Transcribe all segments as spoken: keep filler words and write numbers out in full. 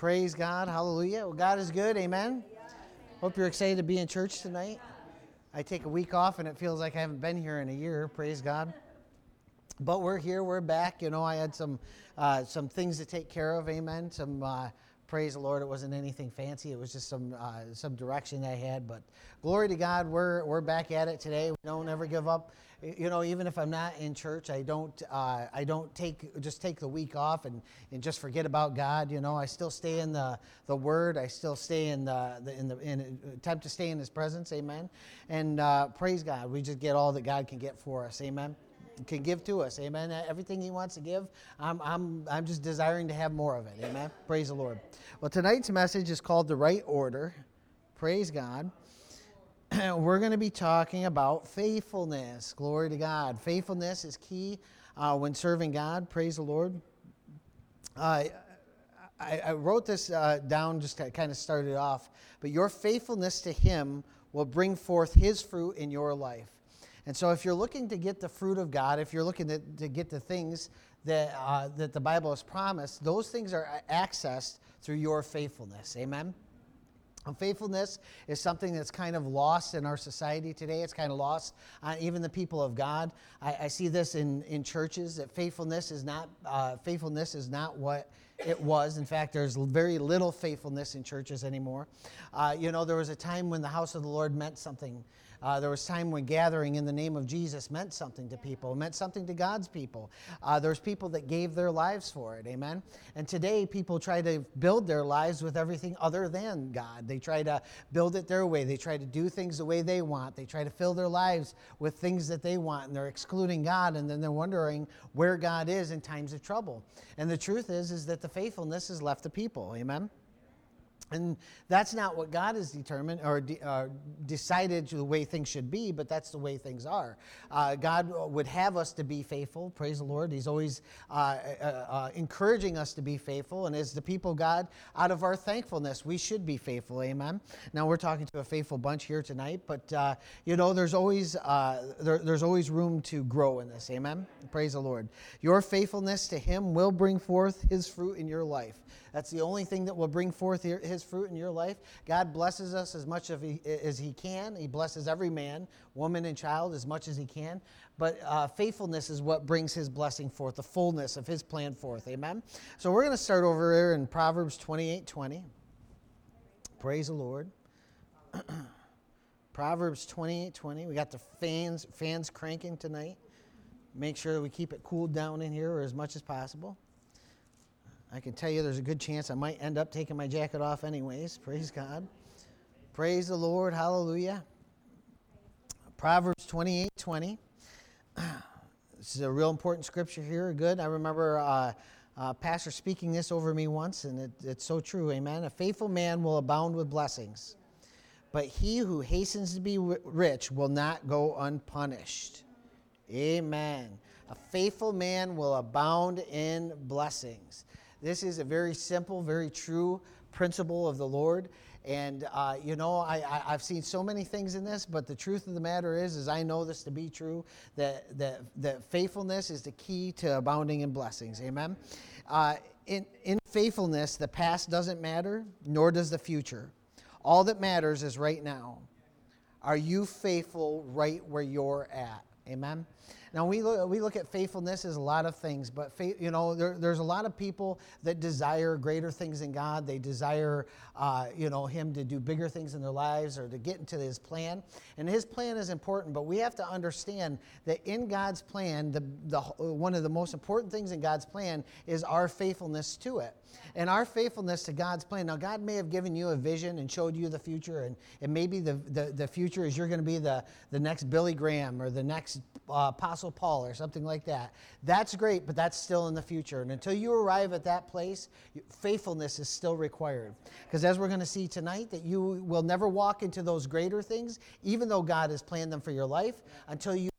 Praise God. Hallelujah. Well, God is good. Amen. Hope you're excited to be in church tonight. I take a week off and it feels like I haven't been here in a year. Praise God. But we're here. We're back. You know, I had some uh, some things to take care of. Amen. Some uh, praise the Lord. It wasn't anything fancy. It was just some uh, some direction I had. But glory to God. We're we're back at it today. We don't ever give up. You know, even if I'm not in church, I don't uh, I don't take just take the week off and, and just forget about God. You know, I still stay in the, the Word. I still stay in the, the in the in attempt to stay in His presence. Amen. And uh, praise God. We just get all that God can get for us. Amen. Can give to us. Amen. Everything He wants to give, I'm I'm I'm just desiring to have more of it. Amen. Praise the Lord. Well, tonight's message is called The Right Order. Praise God. We're going to be talking about faithfulness. Glory to God. Faithfulness is key uh, when serving God. Praise the Lord. Uh, I, I wrote this uh, down just to kind of start it off. But your faithfulness to Him will bring forth His fruit in your life. And so if you're looking to get the fruit of God, if you're looking to, to get the things that, uh, that the Bible has promised, those things are accessed through your faithfulness. Amen? And faithfulness is something that's kind of lost in our society today. It's kind of lost on even the people of God. I, I see this in, in churches, that faithfulness is not uh, faithfulness is not what it was. In fact, there's very little faithfulness in churches anymore. Uh, you know, there was a time when the house of the Lord meant something. Uh, there was time when gathering in the name of Jesus meant something to people. It meant something to God's people. Uh, there's people that gave their lives for it. Amen. And today people try to build their lives with everything other than God. They try to build it their way. They try to do things the way they want. They try to fill their lives with things that they want, and they're excluding God, and then they're wondering where God is in times of trouble. And the truth is, is that the faithfulness has left the people. Amen. And that's not what God has determined or de- uh, decided the way things should be, but that's the way things are. Uh, God would have us to be faithful. Praise the Lord. He's always uh, uh, uh, encouraging us to be faithful. And as the people of God, out of our thankfulness, we should be faithful. Amen. Now, we're talking to a faithful bunch here tonight, but, uh, you know, there's always, uh, there, there's always room to grow in this. Amen. Praise the Lord. Your faithfulness to Him will bring forth His fruit in your life. That's the only thing that will bring forth His fruit in your life. God blesses us as much as He can. He blesses every man, woman, and child as much as He can. But uh, faithfulness is what brings His blessing forth, the fullness of His plan forth. Amen? So we're going to start over here in Proverbs twenty-eight twenty. Praise the Lord. Proverbs twenty-eight twenty. We got the fans, fans cranking tonight. Make sure that we keep it cooled down in here as much as possible. I can tell you there's a good chance I might end up taking my jacket off anyways. Praise God. Praise the Lord. Hallelujah. Proverbs twenty-eight twenty. This is a real important scripture here. Good. I remember uh, uh, Pastor speaking this over me once, and it, it's so true. Amen. A faithful man will abound with blessings, but he who hastens to be rich will not go unpunished. Amen. A faithful man will abound in blessings. This is a very simple, very true principle of the Lord. And, uh, you know, I, I, I've seen so many things in this, but the truth of the matter is, is I know this to be true, that, that, that faithfulness is the key to abounding in blessings. Amen? Uh, in, in faithfulness, the past doesn't matter, nor does the future. All that matters is right now. Are you faithful right where you're at? Amen? Now, we look, we look at faithfulness as a lot of things, but, faith, you know, there, there's a lot of people that desire greater things in God. They desire, uh, you know, Him to do bigger things in their lives or to get into His plan. And His plan is important, but we have to understand that in God's plan, the, the one of the most important things in God's plan is our faithfulness to it. And our faithfulness to God's plan. Now, God may have given you a vision and showed you the future, and, and maybe the, the, the future is you're going to be the, the next Billy Graham or the next uh, Apostle Paul or something like that. That's great, but that's still in the future. And until you arrive at that place, faithfulness is still required. Because as we're going to see tonight, that you will never walk into those greater things, even though God has planned them for your life, until you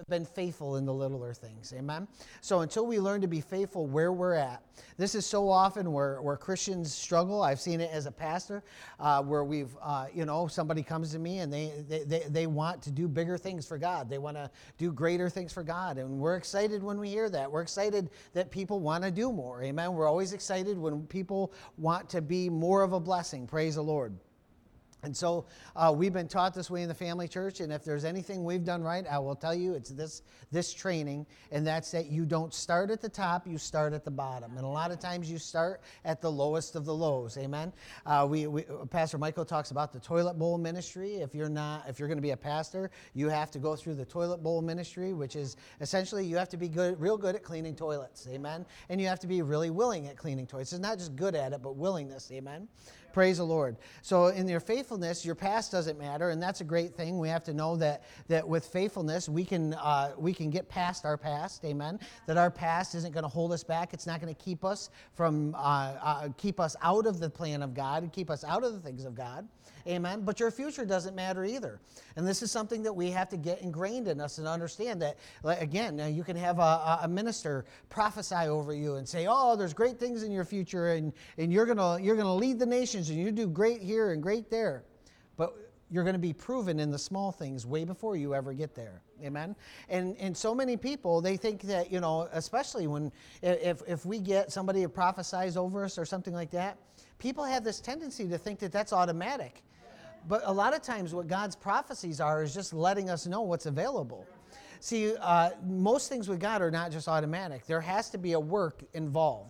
been faithful in the littler things. Amen? So until we learn to be faithful where we're at, this is so often where, where Christians struggle. I've seen it as a pastor, uh, where we've, uh, you know, somebody comes to me and they, they, they, they want to do bigger things for God. They want to do greater things for God. And we're excited when we hear that. We're excited that people want to do more. Amen? We're always excited when people want to be more of a blessing. Praise the Lord. And so uh, we've been taught this way in the family church, and if there's anything we've done right, I will tell you it's this this training, and that's that you don't start at the top, you start at the bottom. And a lot of times you start at the lowest of the lows, amen? Uh, we, we Pastor Michael talks about the toilet bowl ministry. If you're not, if you're going to be a pastor, you have to go through the toilet bowl ministry, which is essentially you have to be good, real good at cleaning toilets, amen? And you have to be really willing at cleaning toilets. It's not just good at it, but willingness, amen? Praise the Lord. So in your faithfulness, your past doesn't matter, and that's a great thing. We have to know that that with faithfulness, we can uh, we can get past our past. Amen. That our past isn't going to hold us back. It's not going to keep us from uh, uh, keep us out of the plan of God and keep us out of the things of God. Amen. But your future doesn't matter either. And this is something that we have to get ingrained in us and understand that, like, again, you can have a, a minister prophesy over you and say, oh, there's great things in your future, and, and you're gonna you're gonna lead the nations, and you do great here and great there. But you're going to be proven in the small things way before you ever get there. Amen? And and so many people, they think that, you know, especially when, if, if we get somebody who prophesies over us or something like that, people have this tendency to think that that's automatic. But a lot of times what God's prophecies are is just letting us know what's available. See, uh, most things with God are not just automatic. There has to be a work involved.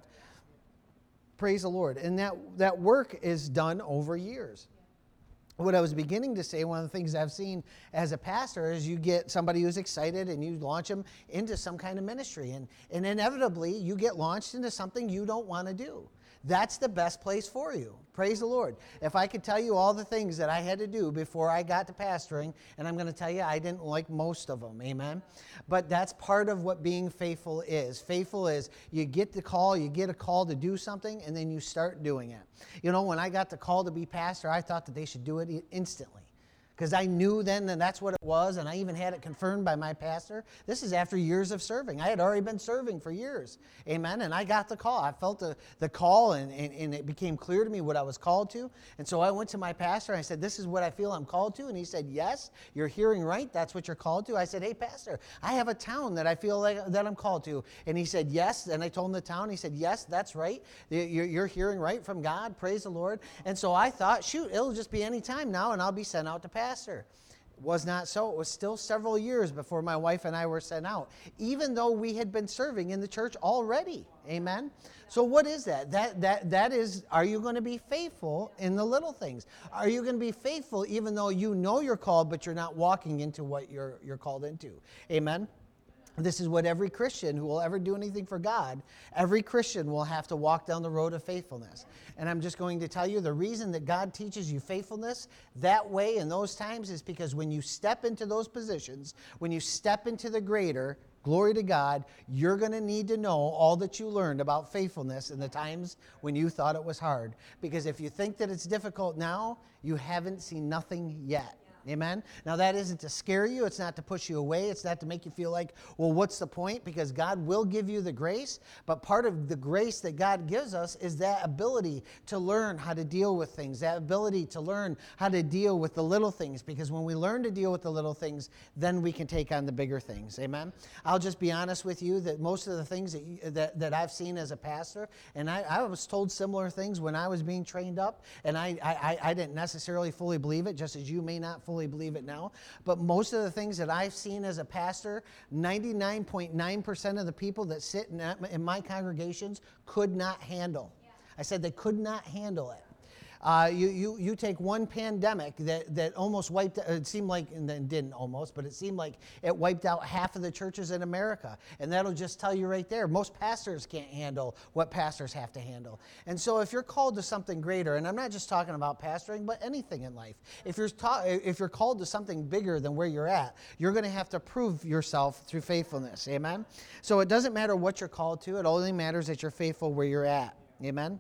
Praise the Lord. And that, that work is done over years. What I was beginning to say, one of the things I've seen as a pastor is you get somebody who's excited and you launch them into some kind of ministry. And, and inevitably, you get launched into something you don't want to do. That's the best place for you. Praise the Lord. If I could tell you all the things that I had to do before I got to pastoring, and I'm going to tell you, I didn't like most of them. Amen? But that's part of what being faithful is. Faithful is you get the call, you get a call to do something, and then you start doing it. You know, when I got the call to be pastor, I thought that they should do it instantly. Because I knew then that that's what it was, and I even had it confirmed by my pastor. This is after years of serving. I had already been serving for years. Amen? And I got the call. I felt the, the call, and, and, and it became clear to me what I was called to. And so I went to my pastor, and I said, this is what I feel I'm called to. And he said, yes, you're hearing right. That's what you're called to. I said, hey, pastor, I have a town that I feel like that I'm called to. And he said, yes. And I told him the town. He said, yes, that's right. You're, you're hearing right from God. Praise the Lord. And so I thought, shoot, it'll just be any time now, and I'll be sent out to pastor. Pastor. It was not so. It was still several years before my wife and I were sent out, even though we had been serving in the church already. Amen? So what is that? That that that is, are you going to be faithful in the little things? Are you going to be faithful even though you know you're called, but you're not walking into what you're you're called into? Amen? This is what every Christian who will ever do anything for God, every Christian will have to walk down the road of faithfulness. And I'm just going to tell you the reason that God teaches you faithfulness that way in those times is because when you step into those positions, when you step into the greater, glory to God, you're going to need to know all that you learned about faithfulness in the times when you thought it was hard. Because if you think that it's difficult now, you haven't seen nothing yet. Amen? Now, that isn't to scare you. It's not to push you away. It's not to make you feel like, well, what's the point? Because God will give you the grace. But part of the grace that God gives us is that ability to learn how to deal with things, that ability to learn how to deal with the little things. Because when we learn to deal with the little things, then we can take on the bigger things. Amen? I'll just be honest with you that most of the things that, you, that, that I've seen as a pastor, and I, I was told similar things when I was being trained up, and I, I, I didn't necessarily fully believe it, just as you may not fully believe it now. But most of the things that I've seen as a pastor, ninety-nine point nine percent of the people that sit in, in my congregations could not handle. Yeah. I said they could not handle it. Uh, you, you, you take one pandemic that, that almost wiped, it seemed like, and it didn't almost, but it seemed like it wiped out half of the churches in America. And that'll just tell you right there, most pastors can't handle what pastors have to handle. And so if you're called to something greater, and I'm not just talking about pastoring, but anything in life, if you're, ta- if you're called to something bigger than where you're at, you're going to have to prove yourself through faithfulness. Amen? So it doesn't matter what you're called to. It only matters that you're faithful where you're at. Amen?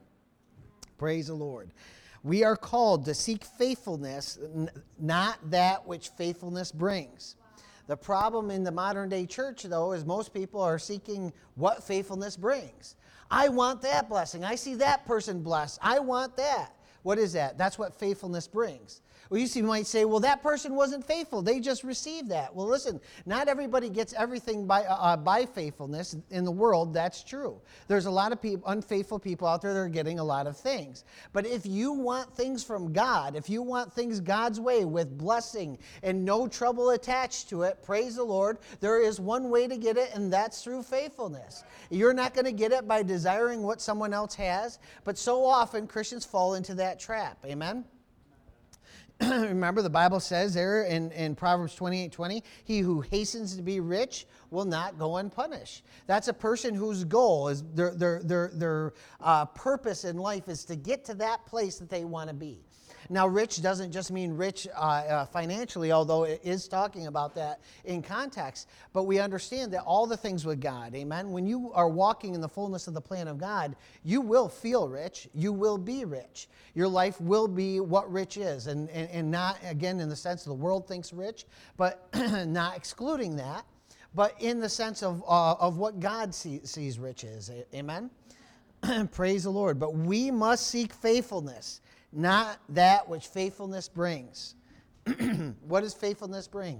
Praise the Lord. We are called to seek faithfulness, n- not that which faithfulness brings. The problem in the modern day church, though, is most people are seeking what faithfulness brings. I want that blessing. I see that person blessed. I want that. What is that? That's what faithfulness brings. Well, you see, you might say, well, that person wasn't faithful. They just received that. Well, listen, not everybody gets everything by uh, by faithfulness in the world. That's true. There's a lot of people, unfaithful people out there that are getting a lot of things. But if you want things from God, if you want things God's way with blessing and no trouble attached to it, praise the Lord, there is one way to get it, and that's through faithfulness. You're not going to get it by desiring what someone else has, but so often Christians fall into that trap. Amen? Remember, the Bible says there in, in Proverbs twenty-eight twenty, he who hastens to be rich will not go unpunished. That's a person whose goal is, their, their, their, their uh, purpose in life is to get to that place that they want to be. Now, rich doesn't just mean rich uh, uh, financially, although it is talking about that in context. But we understand that all the things with God, amen? When you are walking in the fullness of the plan of God, you will feel rich. You will be rich. Your life will be what rich is. And, and, and not, again, in the sense the world thinks rich, but not excluding that, but in the sense of, uh, of what God see, sees rich is. Amen? Praise the Lord. But we must seek faithfulness, not that which faithfulness brings. What does faithfulness bring?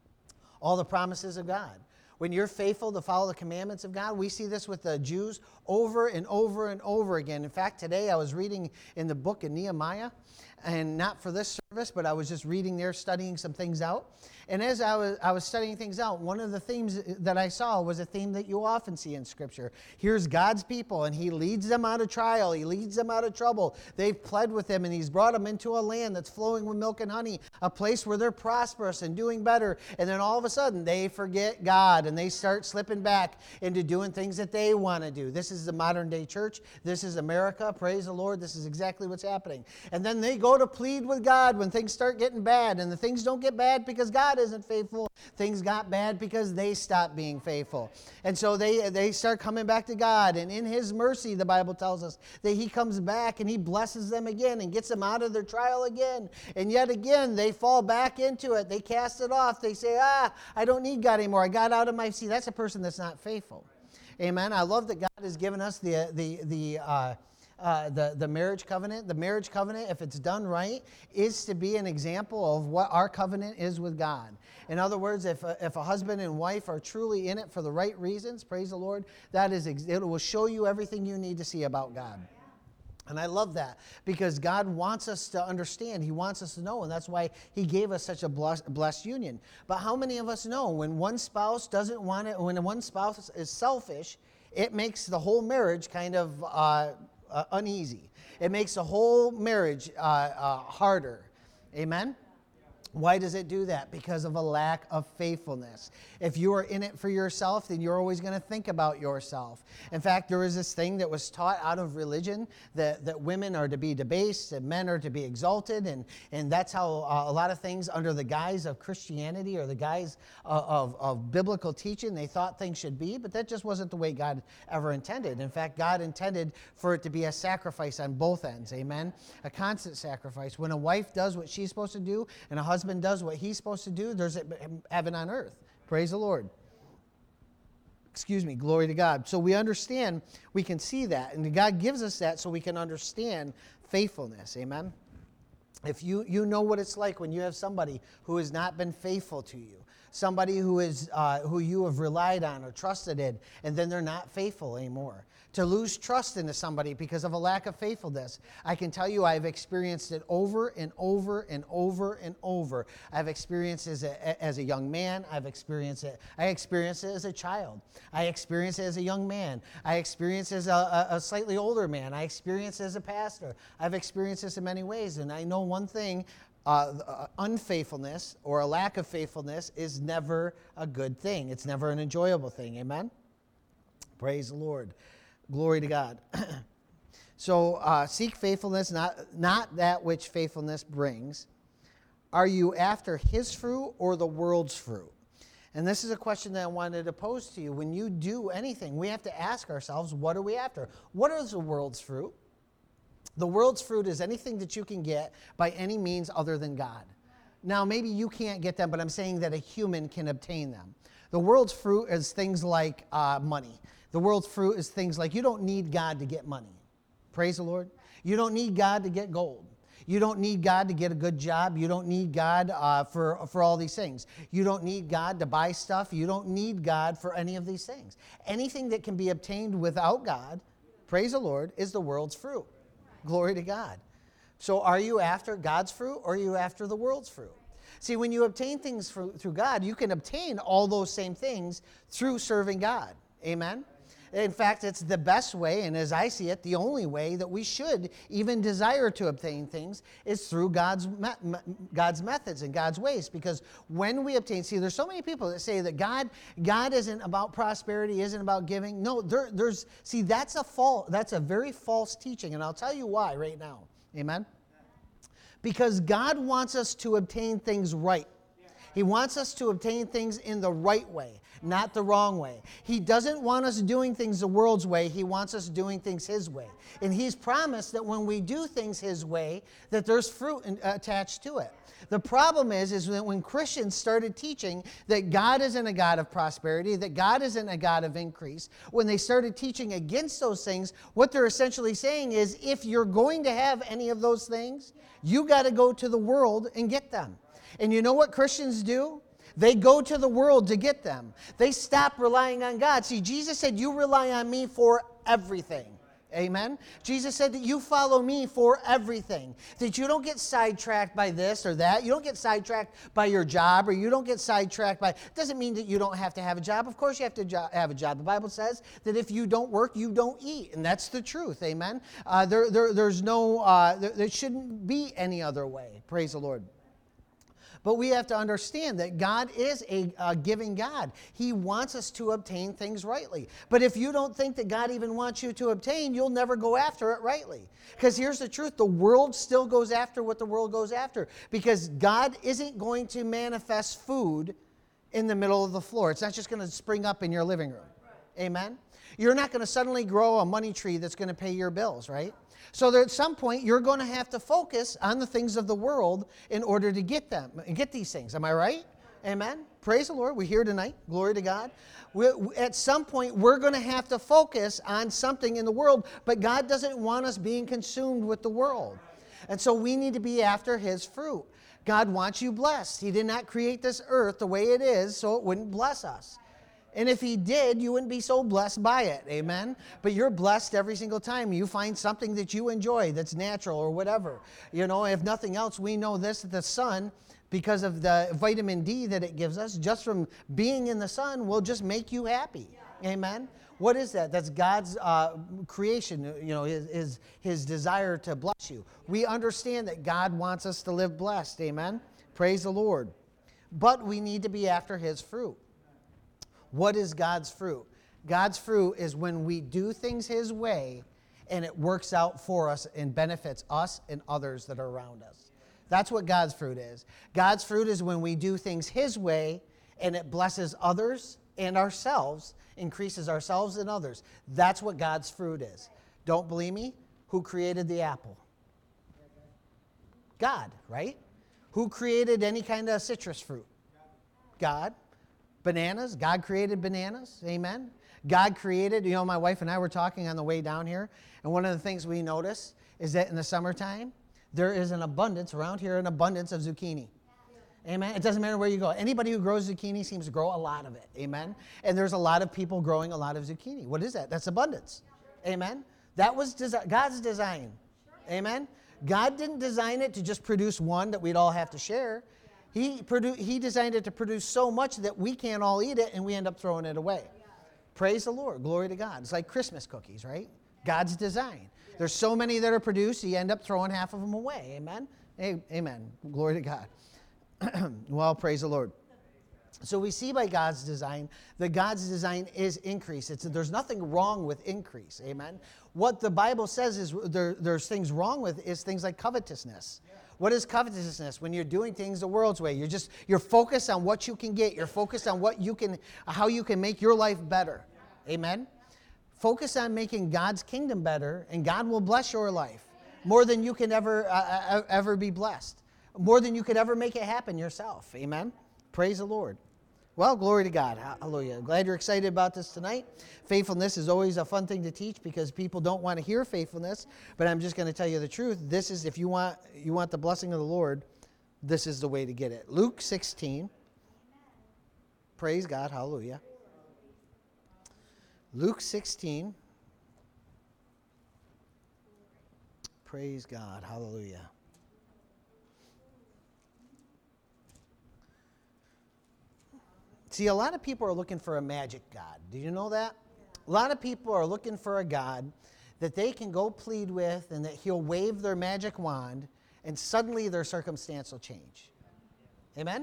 All the promises of God. When you're faithful to follow the commandments of God, we see this with the Jews over and over and over again. In fact, today I was reading in the book of Nehemiah, and not for this service, but I was just reading there, studying some things out. And as I was, I was studying things out, one of the themes that I saw was a theme that you often see in Scripture. Here's God's people, and He leads them out of trial. He leads them out of trouble. They've pled with Him, and He's brought them into a land that's flowing with milk and honey, a place where they're prosperous and doing better. And then all of a sudden, they forget God, and they start slipping back into doing things that they want to do. This is the modern-day church. This is America. Praise the Lord. This is exactly what's happening. And then they go to plead with God when things start getting bad, and the things don't get bad because God isn't faithful. Things got bad because they stopped being faithful. And so they, they start coming back to God, and in His mercy, the Bible tells us that He comes back and He blesses them again and gets them out of their trial again. And yet again, they fall back into it. They cast it off. They say, ah, I don't need God anymore. I got out of my seat. That's a person that's not faithful. Amen. I love that God has given us the, the, the, uh, Uh, the, the marriage covenant. The marriage covenant, if it's done right, is to be an example of what our covenant is with God. In other words, if a, if a husband and wife are truly in it for the right reasons, praise the Lord, that is, it will show you everything you need to see about God. And I love that because God wants us to understand. He wants us to know, and that's why He gave us such a blessed, blessed union. But how many of us know when one spouse doesn't want it, when one spouse is selfish, it makes the whole marriage kind of uh, Uh, uneasy. It makes the whole marriage uh, uh, harder. Amen? Why does it do that? Because of a lack of faithfulness. If you are in it for yourself, then you're always going to think about yourself. In fact, there is this thing that was taught out of religion that, that women are to be debased and men are to be exalted. And, and that's how uh, a lot of things under the guise of Christianity or the guise of, of, of biblical teaching, they thought things should be. But that just wasn't the way God ever intended. In fact, God intended for it to be a sacrifice on both ends. Amen? A constant sacrifice. When a wife does what she's supposed to do and a husband husband does what he's supposed to do, there's heaven on earth. Praise the Lord. Excuse me, glory to God. So we understand, we can see that, and God gives us that so we can understand faithfulness. Amen? If you, you know what it's like when you have somebody who has not been faithful to you, somebody who is uh, who you have relied on or trusted in, and then they're not faithful anymore. To lose trust into somebody because of a lack of faithfulness. I can tell you I've experienced it over and over and over and over. I've experienced it as a, as a young man. I've experienced it. I experienced it as a child. I experienced it as a young man. I experienced it as a, a, a slightly older man. I experienced it as a pastor. I've experienced this in many ways, and I know one thing. Uh, unfaithfulness or a lack of faithfulness is never a good thing. It's never an enjoyable thing. Amen? Praise the Lord. Glory to God. So uh, seek faithfulness, not, not that which faithfulness brings. Are you after His fruit or the world's fruit? And this is a question that I wanted to pose to you. When you do anything, we have to ask ourselves, what are we after? What is the world's fruit? The world's fruit is anything that you can get by any means other than God. Now, maybe you can't get them, but I'm saying that a human can obtain them. The world's fruit is things like uh, money. The world's fruit is things like you don't need God to get money. Praise the Lord. You don't need God to get gold. You don't need God to get a good job. You don't need God uh, for, for all these things. You don't need God to buy stuff. You don't need God for any of these things. Anything that can be obtained without God, praise the Lord, is the world's fruit. Glory to God. So are you after God's fruit or are you after the world's fruit? See, when you obtain things through, through God, you can obtain all those same things through serving God. Amen? In fact, it's the best way, and as I see it, the only way that we should even desire to obtain things is through God's me- God's methods and God's ways. Because when we obtain, see, there's so many people that say that God God isn't about prosperity, isn't about giving. No, there, there's see, that's a false, that's a very false teaching, and I'll tell you why right now. Amen. Because God wants us to obtain things right. He wants us to obtain things in the right way, not the wrong way. He doesn't want us doing things the world's way. He wants us doing things His way. And He's promised that when we do things His way, that there's fruit in, uh, attached to it. The problem is, is that when Christians started teaching that God isn't a God of prosperity, that God isn't a God of increase, when they started teaching against those things, what they're essentially saying is, if you're going to have any of those things, you got to go to the world and get them. And you know what Christians do? They go to the world to get them. They stop relying on God. See, Jesus said, you rely on me for everything. Amen? Jesus said that you follow me for everything. That you don't get sidetracked by this or that. You don't get sidetracked by your job, or you don't get sidetracked by... It doesn't mean that you don't have to have a job. Of course you have to jo- have a job. The Bible says that if you don't work, you don't eat. And that's the truth. Amen? Uh, there, there, there's no... Uh, there, there shouldn't be any other way. Praise the Lord. But we have to understand that God is a, a giving God. He wants us to obtain things rightly. But if you don't think that God even wants you to obtain, you'll never go after it rightly. Because here's the truth. The world still goes after what the world goes after. Because God isn't going to manifest food in the middle of the floor. It's not just going to spring up in your living room. Amen? You're not going to suddenly grow a money tree that's going to pay your bills, right? So that at some point, you're going to have to focus on the things of the world in order to get them and get these things. Am I right? Amen? Praise the Lord. We're here tonight. Glory to God. We, at some point, we're going to have to focus on something in the world, but God doesn't want us being consumed with the world. And so we need to be after His fruit. God wants you blessed. He did not create this earth the way it is so it wouldn't bless us. And if He did, you wouldn't be so blessed by it. Amen? But you're blessed every single time you find something that you enjoy that's natural or whatever. You know, if nothing else, we know this, that the sun, because of the vitamin D that it gives us, just from being in the sun, will just make you happy. Amen? What is that? That's God's uh, creation, you know, his, his, his desire to bless you. We understand that God wants us to live blessed. Amen? Praise the Lord. But we need to be after His fruit. What is God's fruit? God's fruit is when we do things His way and it works out for us and benefits us and others that are around us. That's what God's fruit is. God's fruit is when we do things His way and it blesses others and ourselves, increases ourselves and others. That's what God's fruit is. Don't believe me? Who created the apple? God, right? Who created any kind of citrus fruit? God. Bananas, God created bananas, amen? God created, you know, my wife and I were talking on the way down here, and one of the things we notice is that in the summertime, there is an abundance, around here, an abundance of zucchini. Amen? It doesn't matter where you go. Anybody who grows zucchini seems to grow a lot of it, amen? And there's a lot of people growing a lot of zucchini. What is that? That's abundance, amen? That was desi- God's design, amen? God didn't design it to just produce one that we'd all have to share. He, produ- he designed it to produce so much that we can't all eat it and we end up throwing it away. Praise the Lord. Glory to God. It's like Christmas cookies, right? God's design. There's so many that are produced, you end up throwing half of them away. Amen? Amen. Glory to God. Well, praise the Lord. So we see by God's design that God's design is increase. It's, there's nothing wrong with increase. Amen? What the Bible says is there, there's things wrong with is things like covetousness. What is covetousness? When you're doing things the world's way, you're just you're focused on what you can get. You're focused on what you can, how you can make your life better. Amen. Focus on making God's kingdom better, and God will bless your life more than you can ever uh, ever be blessed. more than you could ever make it happen yourself. Amen? Praise the Lord. Well, glory to God. Hallelujah. Glad you're excited about this tonight. Faithfulness is always a fun thing to teach because people don't want to hear faithfulness, but I'm just going to tell you the truth. This is, if you want you want the blessing of the Lord, this is the way to get it. Luke sixteen. Praise God. Hallelujah. Luke sixteen. Praise God. Hallelujah. See, a lot of people are looking for a magic God. Do you know that? A lot of people are looking for a God that they can go plead with and that he'll wave their magic wand and suddenly their circumstance will change. Amen?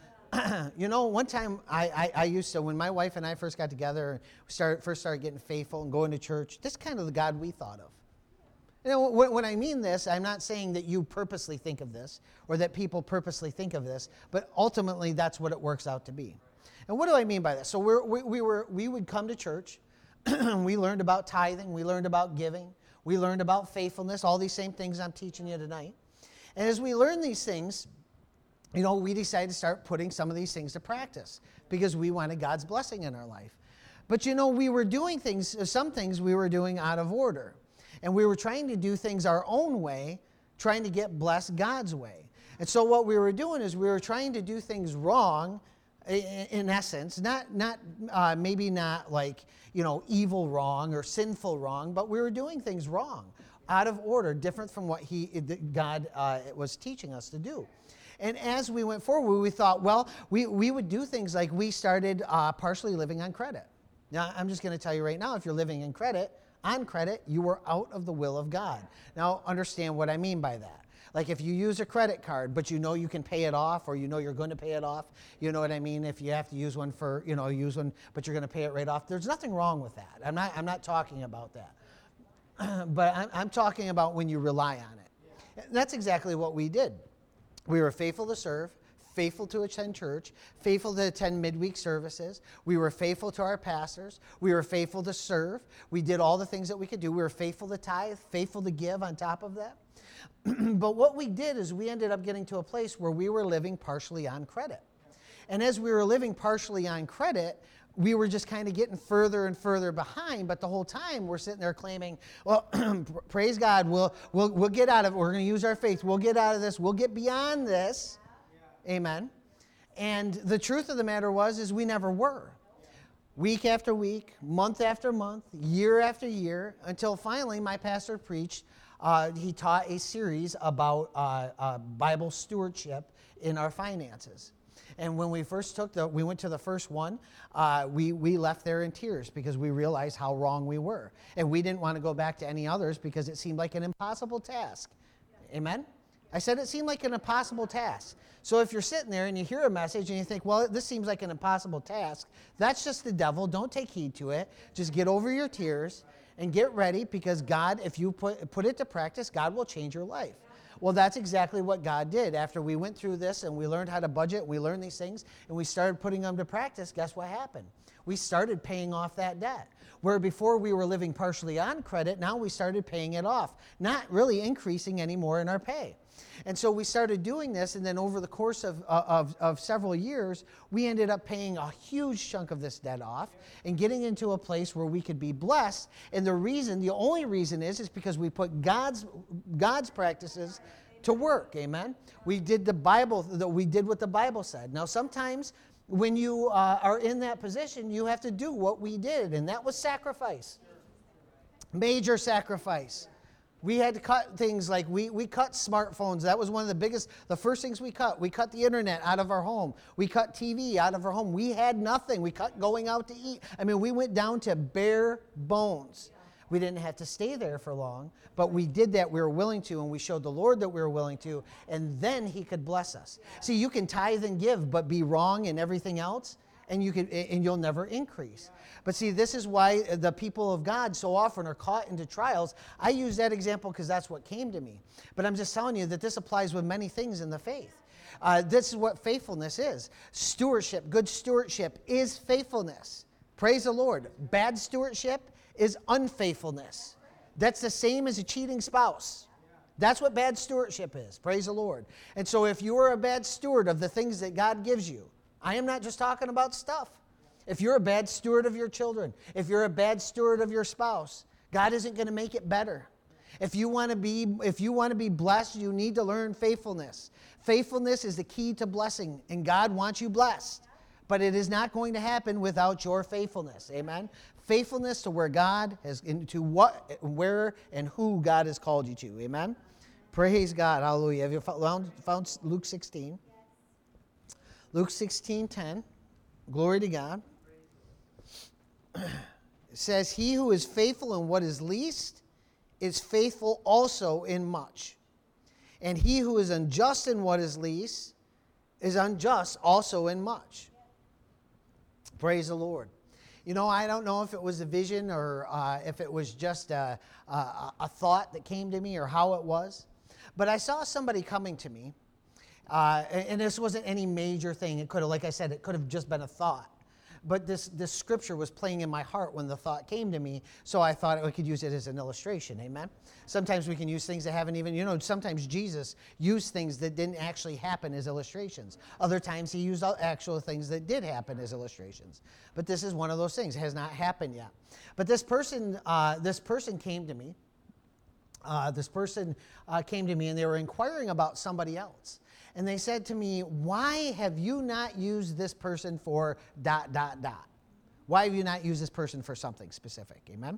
You know, one time I, I, I used to, when my wife and I first got together and started, first started getting faithful and going to church, this is kind of the God we thought of. You know, when I mean this, I'm not saying that you purposely think of this or that people purposely think of this, but ultimately that's what it works out to be. And what do I mean by that? So we're, we, we, were, we would come to church. We learned about tithing. We learned about giving. We learned about faithfulness, all these same things I'm teaching you tonight. And as we learn these things, you know, we decided to start putting some of these things to practice because we wanted God's blessing in our life. But, you know, we were doing things, some things we were doing out of order. And we were trying to do things our own way, trying to get blessed God's way. And so what we were doing is we were trying to do things wrong, in essence, not not uh, maybe not like, you know, evil wrong or sinful wrong, but we were doing things wrong, out of order, different from what he God uh, was teaching us to do. And as we went forward, we thought, well, we, we would do things like we started uh, partially living on credit. Now, I'm just going to tell you right now, if you're living in credit, on credit, you were out of the will of God. Now, understand what I mean by that. Like if you use a credit card, but you know you can pay it off, or you know you're going to pay it off, you know what I mean? If you have to use one for, you know, use one, but you're going to pay it right off, there's nothing wrong with that. I'm not, I'm not talking about that. But I'm, I'm talking about when you rely on it. And that's exactly what we did. We were faithful to serve, faithful to attend church, faithful to attend midweek services. We were faithful to our pastors. We were faithful to serve. We did all the things that we could do. We were faithful to tithe, faithful to give on top of that. But what we did is we ended up getting to a place where we were living partially on credit. And as we were living partially on credit, we were just kind of getting further and further behind. But the whole time we're sitting there claiming, well, praise God, we'll, we'll, we'll get out of it. We're going to use our faith. We'll get out of this. We'll get beyond this. Yeah. Amen. And the truth of the matter was is we never were. Week after week, month after month, year after year, until finally my pastor preached. Uh, he taught a series about uh, uh, Bible stewardship in our finances. And when we first took the, we went to the first one, uh, we, we left there in tears because we realized how wrong we were. And we didn't want to go back to any others because it seemed like an impossible task. Amen? I said it seemed like an impossible task. So if you're sitting there and you hear a message and you think, well, this seems like an impossible task, that's just the devil. Don't take heed to it. Just get over your tears and get ready, because God, if you put, put it to practice, God will change your life. Well, that's exactly what God did. After we went through this and we learned how to budget, we learned these things, and we started putting them to practice, guess what happened? We started paying off that debt. Where before we were living partially on credit, now we started paying it off, not really increasing any more in our pay. And so we started doing this, and then over the course of, of, of several years, we ended up paying a huge chunk of this debt off and getting into a place where we could be blessed. And the reason, the only reason is, is because we put God's, God's practices to work, amen? We did the Bible, we did what the Bible said. Now, sometimes when you uh, are in that position, you have to do what we did, and that was sacrifice. Major sacrifice. We had to cut things like, we, we cut smartphones. That was one of the biggest, the first things we cut. We cut the internet out of our home. We cut T V out of our home. We had nothing. We cut going out to eat. I mean, we went down to bare bones. We didn't have to stay there for long, but we did that. We were willing to, and we showed the Lord that we were willing to, and then He could bless us. See, you can tithe and give, but be wrong in everything else, and you can, and you'll never increase. But see, this is why the people of God so often are caught into trials. I use that example because that's what came to me. But I'm just telling you that this applies with many things in the faith. Uh, this is what faithfulness is. Stewardship, good stewardship is faithfulness. Praise the Lord. Bad stewardship is unfaithfulness. That's the same as a cheating spouse. That's what bad stewardship is. Praise the Lord. And so if you are a bad steward of the things that God gives you, I am not just talking about stuff. If you're a bad steward of your children, if you're a bad steward of your spouse, God isn't going to make it better. If you want to be, if you want to be blessed, you need to learn faithfulness. Faithfulness is the key to blessing, and God wants you blessed. But it is not going to happen without your faithfulness. Amen? Faithfulness to where God has, into what, where, and who God has called you to. Amen? Praise God. Hallelujah. Have you found, found Luke sixteen? Luke sixteen ten. Glory to God. It says, he who is faithful in what is least is faithful also in much. And he who is unjust in what is least is unjust also in much. Praise the Lord. You know, I don't know if it was a vision or uh, if it was just a, a, a thought that came to me or how it was. But I saw somebody coming to me, uh, and this wasn't any major thing. It could have, like I said, it could have just been a thought. But this, this scripture was playing in my heart when the thought came to me, so I thought we could use it as an illustration, amen? Sometimes we can use things that haven't even, you know, sometimes Jesus used things that didn't actually happen as illustrations. Other times he used actual things that did happen as illustrations. But this is one of those things. It has not happened yet. But this person, uh, this person came to me. Uh, this person uh, came to me, and they were inquiring about somebody else. And they said to me, why have you not used this person for dot, dot, dot? Why have you not used this person for something specific? Amen?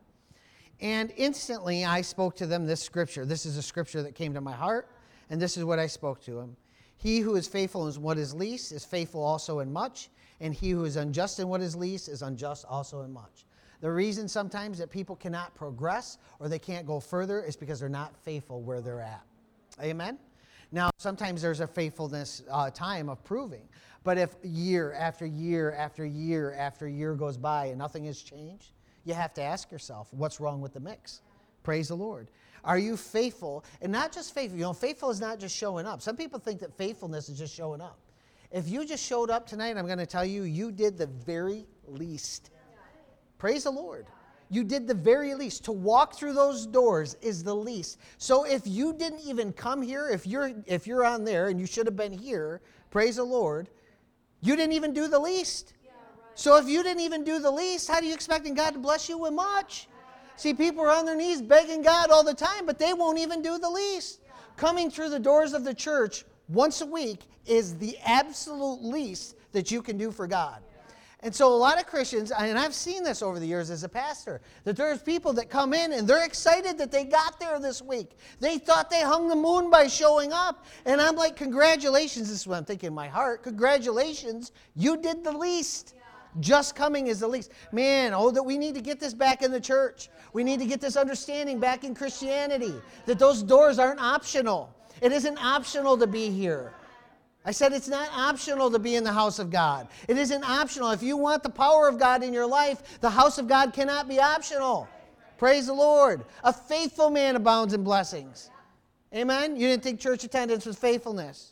And instantly I spoke to them this scripture. This is a scripture that came to my heart, and this is what I spoke to him. He who is faithful in what is least is faithful also in much, and he who is unjust in what is least is unjust also in much. The reason sometimes that people cannot progress or they can't go further is because they're not faithful where they're at. Amen? Now, sometimes there's a faithfulness uh, time of proving. But if year after year after year after year goes by and nothing has changed, you have to ask yourself, what's wrong with the mix? Praise the Lord. Are you faithful? And not just faithful. You know, faithful is not just showing up. Some people think that faithfulness is just showing up. If you just showed up tonight, I'm going to tell you, you did the very least. Praise the Lord. You did the very least. To walk through those doors is the least. So if you didn't even come here, if you're if you're on there and you should have been here, praise the Lord, you didn't even do the least. Yeah, right. So if you didn't even do the least, how do you expect God to bless you with much? See, people are on their knees begging God all the time, but they won't even do the least. Yeah. Coming through the doors of the church once a week is the absolute least that you can do for God. And so a lot of Christians, and I've seen this over the years as a pastor, that there's people that come in and they're excited that they got there this week. They thought they hung the moon by showing up. And I'm like, congratulations. This is what I'm thinking in my heart. Congratulations. You did the least. Just coming is the least. Man, oh, that we need to get this back in the church. We need to get this understanding back in Christianity, that those doors aren't optional. It isn't optional to be here. I said it's not optional to be in the house of God. It isn't optional. If you want the power of God in your life, the house of God cannot be optional. Praise the Lord. A faithful man abounds in blessings. Amen? You didn't think church attendance was faithfulness.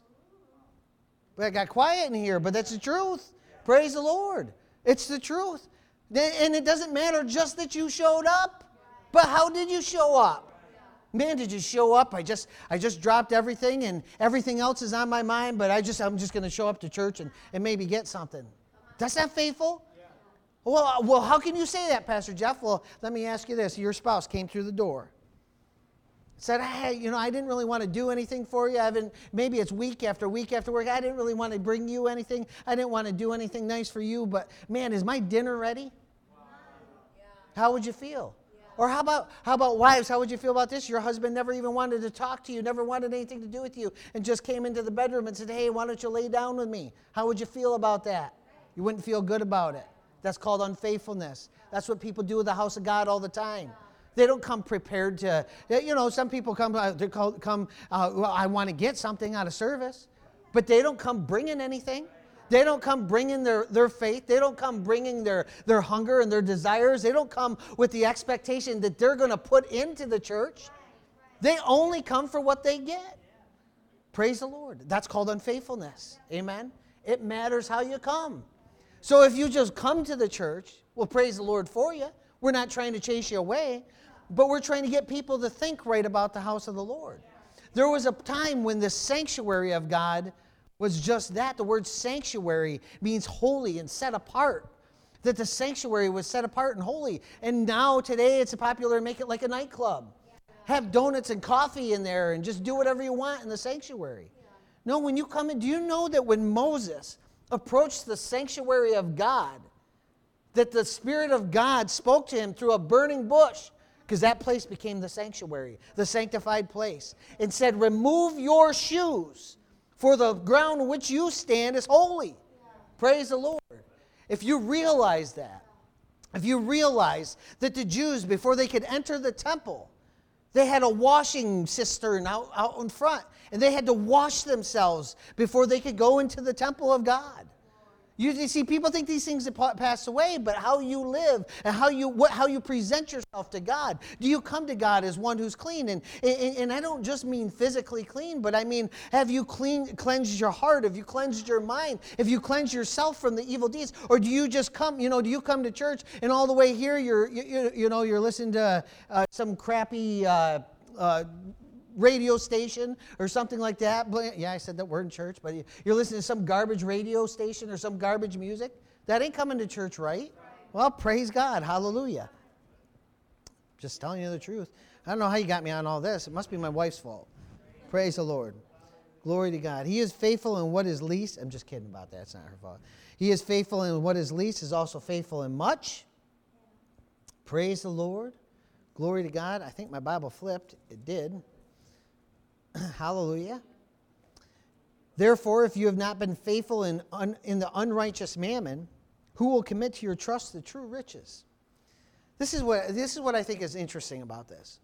But I got quiet in here, but that's the truth. Praise the Lord. It's the truth. And it doesn't matter just that you showed up, but how did you show up? Man, did you show up? I just I just dropped everything and everything else is on my mind, but I just, I'm just going to show up to church and, and maybe get something. That's not faithful? Yeah. Well, well, how can you say that, Pastor Jeff? Well, let me ask you this. Your spouse came through the door. Said, hey, you know, I didn't really want to do anything for you. I haven't, maybe it's week after week after work. I didn't really want to bring you anything. I didn't want to do anything nice for you, but man, is my dinner ready? Wow. Yeah. How would you feel? Or how about how about wives? How would you feel about this? Your husband never even wanted to talk to you, never wanted anything to do with you, and just came into the bedroom and said, hey, why don't you lay down with me? How would you feel about that? You wouldn't feel good about it. That's called unfaithfulness. That's what people do with the house of God all the time. They don't come prepared to, you know, some people come, uh, they call, come uh, well, I want to get something out of service, but they don't come bringing anything. They don't come bringing their, their faith. They don't come bringing their, their hunger and their desires. They don't come with the expectation that they're going to put into the church. They only come for what they get. Praise the Lord. That's called unfaithfulness. Amen? It matters how you come. So if you just come to the church, well, praise the Lord for you. We're not trying to chase you away, but we're trying to get people to think right about the house of the Lord. There was a time when the sanctuary of God was just that. The word sanctuary means holy and set apart. That the sanctuary was set apart and holy. And now today it's popular to make it like a nightclub. Have donuts and coffee in there and just do whatever you want in the sanctuary. No, when you come in, do you know that when Moses approached the sanctuary of God, that the Spirit of God spoke to him through a burning bush, because that place became the sanctuary, the sanctified place, and said, remove your shoes, for the ground on which you stand is holy. Praise the Lord. If you realize that, if you realize that the Jews, before they could enter the temple, they had a washing cistern out, out in front, and they had to wash themselves before they could go into the temple of God. You, you see, people think these things have passed away, but how you live and how you what, how you present yourself to God. Do you come to God as one who's clean? And, and, and I don't just mean physically clean, but I mean, have you clean, cleansed your heart? Have you cleansed your mind? Have you cleansed yourself from the evil deeds? Or do you just come, you know, do you come to church and all the way here you're, you, you, you know, you're listening to uh, some crappy uh, uh radio station or something like that? Yeah, I said that word in church, but you're listening to some garbage radio station or some garbage music? That ain't coming to church, right? Well, praise God. Hallelujah. Just telling you the truth. I don't know how you got me on all this. It must be my wife's fault. Praise the Lord. Glory to God. He is faithful in what is least. I'm just kidding about that. It's not her fault. He is faithful in what is least, is also faithful in much. Praise the Lord. Glory to God. I think my Bible flipped. It did. Hallelujah. Therefore, if you have not been faithful in, un, in the unrighteous mammon, who will commit to your trust the true riches? This is what this is what I think is interesting about this.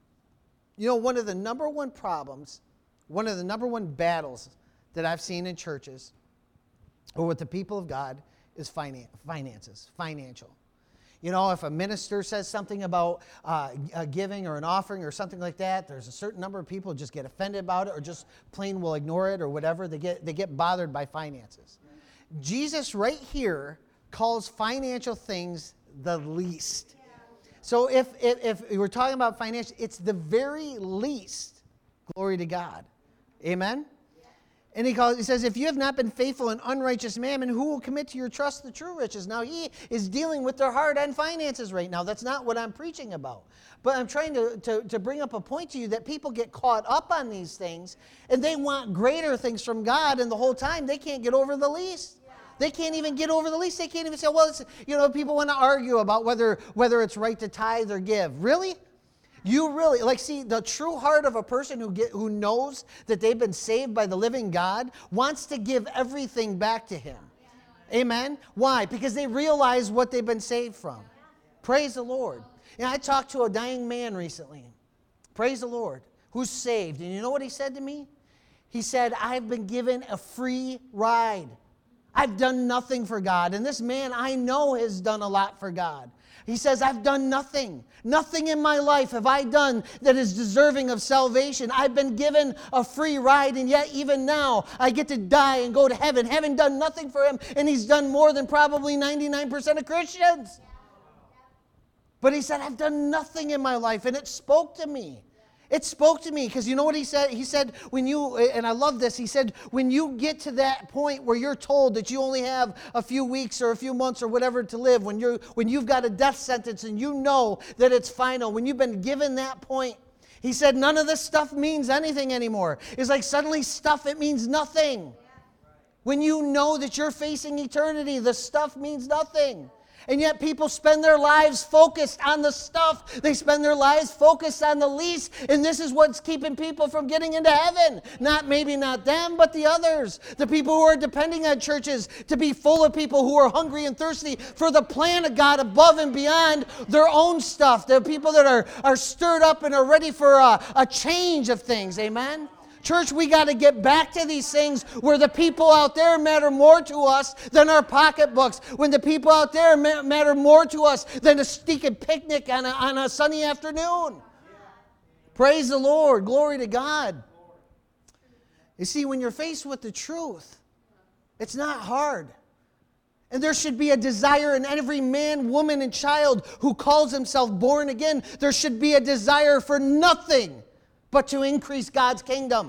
You know, one of the number one problems, one of the number one battles that I've seen in churches or with the people of God is finan- finances, financial. You know, if a minister says something about uh, a giving or an offering or something like that, there's a certain number of people who just get offended about it or just plain will ignore it or whatever. They get they get bothered by finances. Jesus right here calls financial things the least. So if, if, if we're talking about financial, it's the very least. Glory to God. Amen? And he, calls, he says, if you have not been faithful in unrighteous mammon, who will commit to your trust the true riches? Now, he is dealing with their hard-end finances right now. That's not what I'm preaching about. But I'm trying to, to, to bring up a point to you that people get caught up on these things, and they want greater things from God, and the whole time they can't get over the least. They can't even get over the least. They can't even say, well, it's, you know, people want to argue about whether, whether it's right to tithe or give. Really? You really, like, see, the true heart of a person who get, who knows that they've been saved by the living God wants to give everything back to Him. Amen? Why? Because they realize what they've been saved from. Praise the Lord. And I talked to a dying man recently. Praise the Lord. Who's saved. And you know what he said to me? He said, I've been given a free ride. I've done nothing for God. And this man I know has done a lot for God. He says, I've done nothing. Nothing in my life have I done that is deserving of salvation. I've been given a free ride, and yet even now I get to die and go to heaven. Haven't done nothing for him, and he's done more than probably ninety-nine percent of Christians. But he said, I've done nothing in my life, and it spoke to me. It spoke to me because you know what he said? He said, when you, and I love this, he said, when you get to that point where you're told that you only have a few weeks or a few months or whatever to live, when you're when you've got a death sentence and you know that it's final, when you've been given that point, he said, none of this stuff means anything anymore. It's like suddenly stuff, it means nothing. When you know that you're facing eternity, the stuff means nothing. And yet people spend their lives focused on the stuff. They spend their lives focused on the least. And this is what's keeping people from getting into heaven. Not maybe not them, but the others. The people who are depending on churches to be full of people who are hungry and thirsty for the plan of God above and beyond their own stuff. They're people that are, are stirred up and are ready for a, a change of things. Amen? Church, we got to get back to these things where the people out there matter more to us than our pocketbooks. When the people out there matter more to us than a stinking picnic on a, on a sunny afternoon. Praise the Lord. Glory to God. You see, when you're faced with the truth, it's not hard. And there should be a desire in every man, woman, and child who calls himself born again. There should be a desire for nothing but to increase God's kingdom.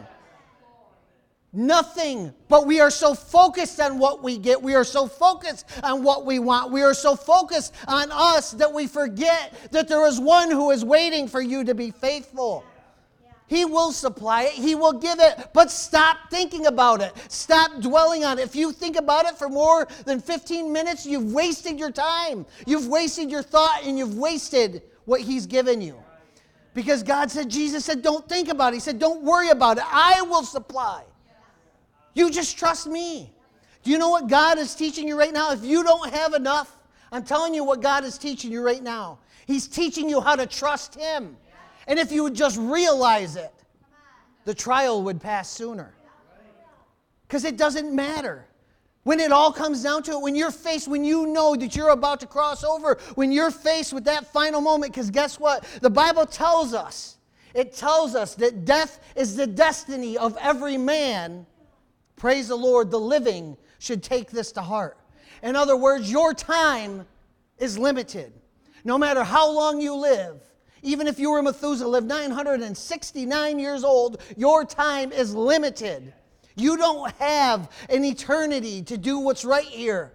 Nothing, but we are so focused on what we get. We are so focused on what we want. We are so focused on us that we forget that there is one who is waiting for you to be faithful. He will supply it. He will give it. But stop thinking about it. Stop dwelling on it. If you think about it for more than fifteen minutes, you've wasted your time. You've wasted your thought, and you've wasted what He's given you. Because God said, Jesus said, don't think about it. He said, don't worry about it. I will supply. You just trust me. Do you know what God is teaching you right now? If you don't have enough, I'm telling you what God is teaching you right now. He's teaching you how to trust Him. And if you would just realize it, the trial would pass sooner. Because it doesn't matter. When it all comes down to it, when you're faced, when you know that you're about to cross over, when you're faced with that final moment, because guess what? The Bible tells us, it tells us that death is the destiny of every man. Praise the Lord, the living should take this to heart. In other words, your time is limited. No matter how long you live, even if you were Methuselah, lived nine hundred sixty-nine years old, your time is limited. You don't have an eternity to do what's right here.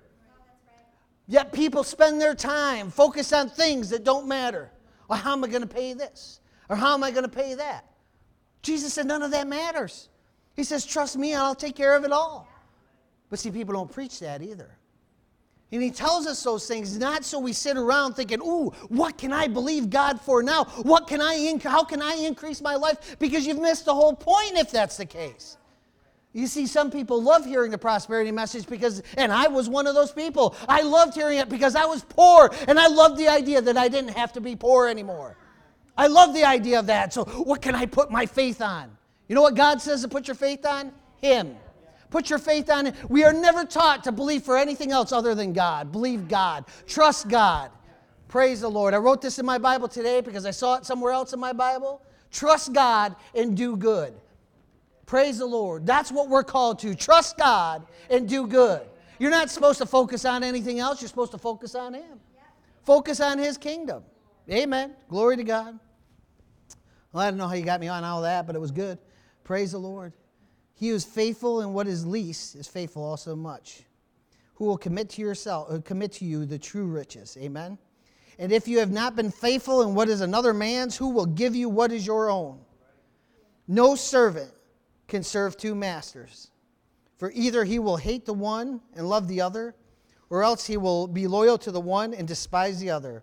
Yet people spend their time focused on things that don't matter. Well, how am I going to pay this? Or how am I going to pay that? Jesus said none of that matters. He says, trust me and I'll take care of it all. But see, people don't preach that either. And He tells us those things not so we sit around thinking, ooh, what can I believe God for now? What can I inc- how can I increase my life? Because you've missed the whole point if that's the case. You see, some people love hearing the prosperity message because, and I was one of those people. I loved hearing it because I was poor, and I loved the idea that I didn't have to be poor anymore. I love the idea of that. So what can I put my faith on? You know what God says to put your faith on? Him. Put your faith on Him. We are never taught to believe for anything else other than God. Believe God. Trust God. Praise the Lord. I wrote this in my Bible today because I saw it somewhere else in my Bible. Trust God and do good. Praise the Lord. That's what we're called to. Trust God and do good. You're not supposed to focus on anything else. You're supposed to focus on Him. Focus on His kingdom. Amen. Glory to God. Well, I don't know how you got me on all that, but it was good. Praise the Lord. He who is faithful in what is least is faithful also much. Who will commit to yourself, uh, commit to you the true riches. Amen. And if you have not been faithful in what is another man's, who will give you what is your own? No servant can serve two masters. For either he will hate the one and love the other, or else he will be loyal to the one and despise the other.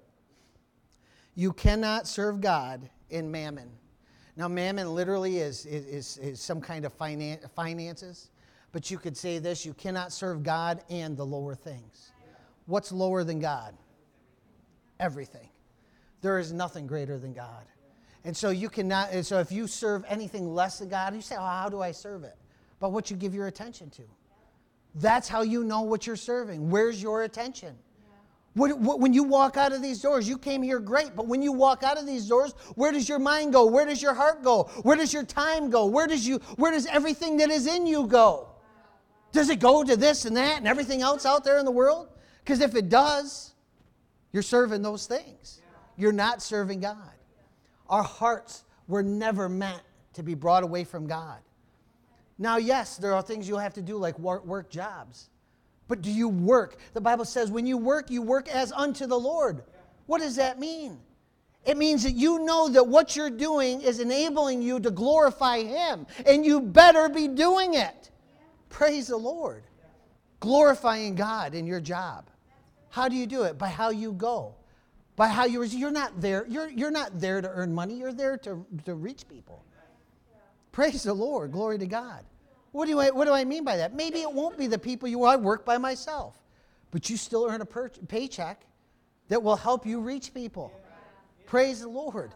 You cannot serve God in mammon. Now, mammon literally is, is, is some kind of finan- finances. But you could say this, you cannot serve God and the lower things. What's lower than God? Everything. There is nothing greater than God. And so you cannot, and so if you serve anything less than God, you say, oh, how do I serve it? But what you give your attention to. That's how you know what you're serving. Where's your attention? What, what, when you walk out of these doors, you came here great, but when you walk out of these doors, where does your mind go? Where does your heart go? Where does your time go? Where does you? Where does everything that is in you go? Does it go to this and that and everything else out there in the world? Because if it does, you're serving those things. You're not serving God. Our hearts were never meant to be brought away from God. Now, yes, there are things you'll have to do like work, work jobs. But do you work? The Bible says when you work, you work as unto the Lord. What does that mean? It means that you know that what you're doing is enabling you to glorify Him. And you better be doing it. Praise the Lord. Glorifying God in your job. How do you do it? By how you go. By how you, you're not there. You're, you're not there to earn money. You're there to, to reach people. Praise the Lord. Glory to God. What do I, what do I mean by that? Maybe it won't be the people you I work by myself. But you still earn a per, paycheck that will help you reach people. Praise the Lord.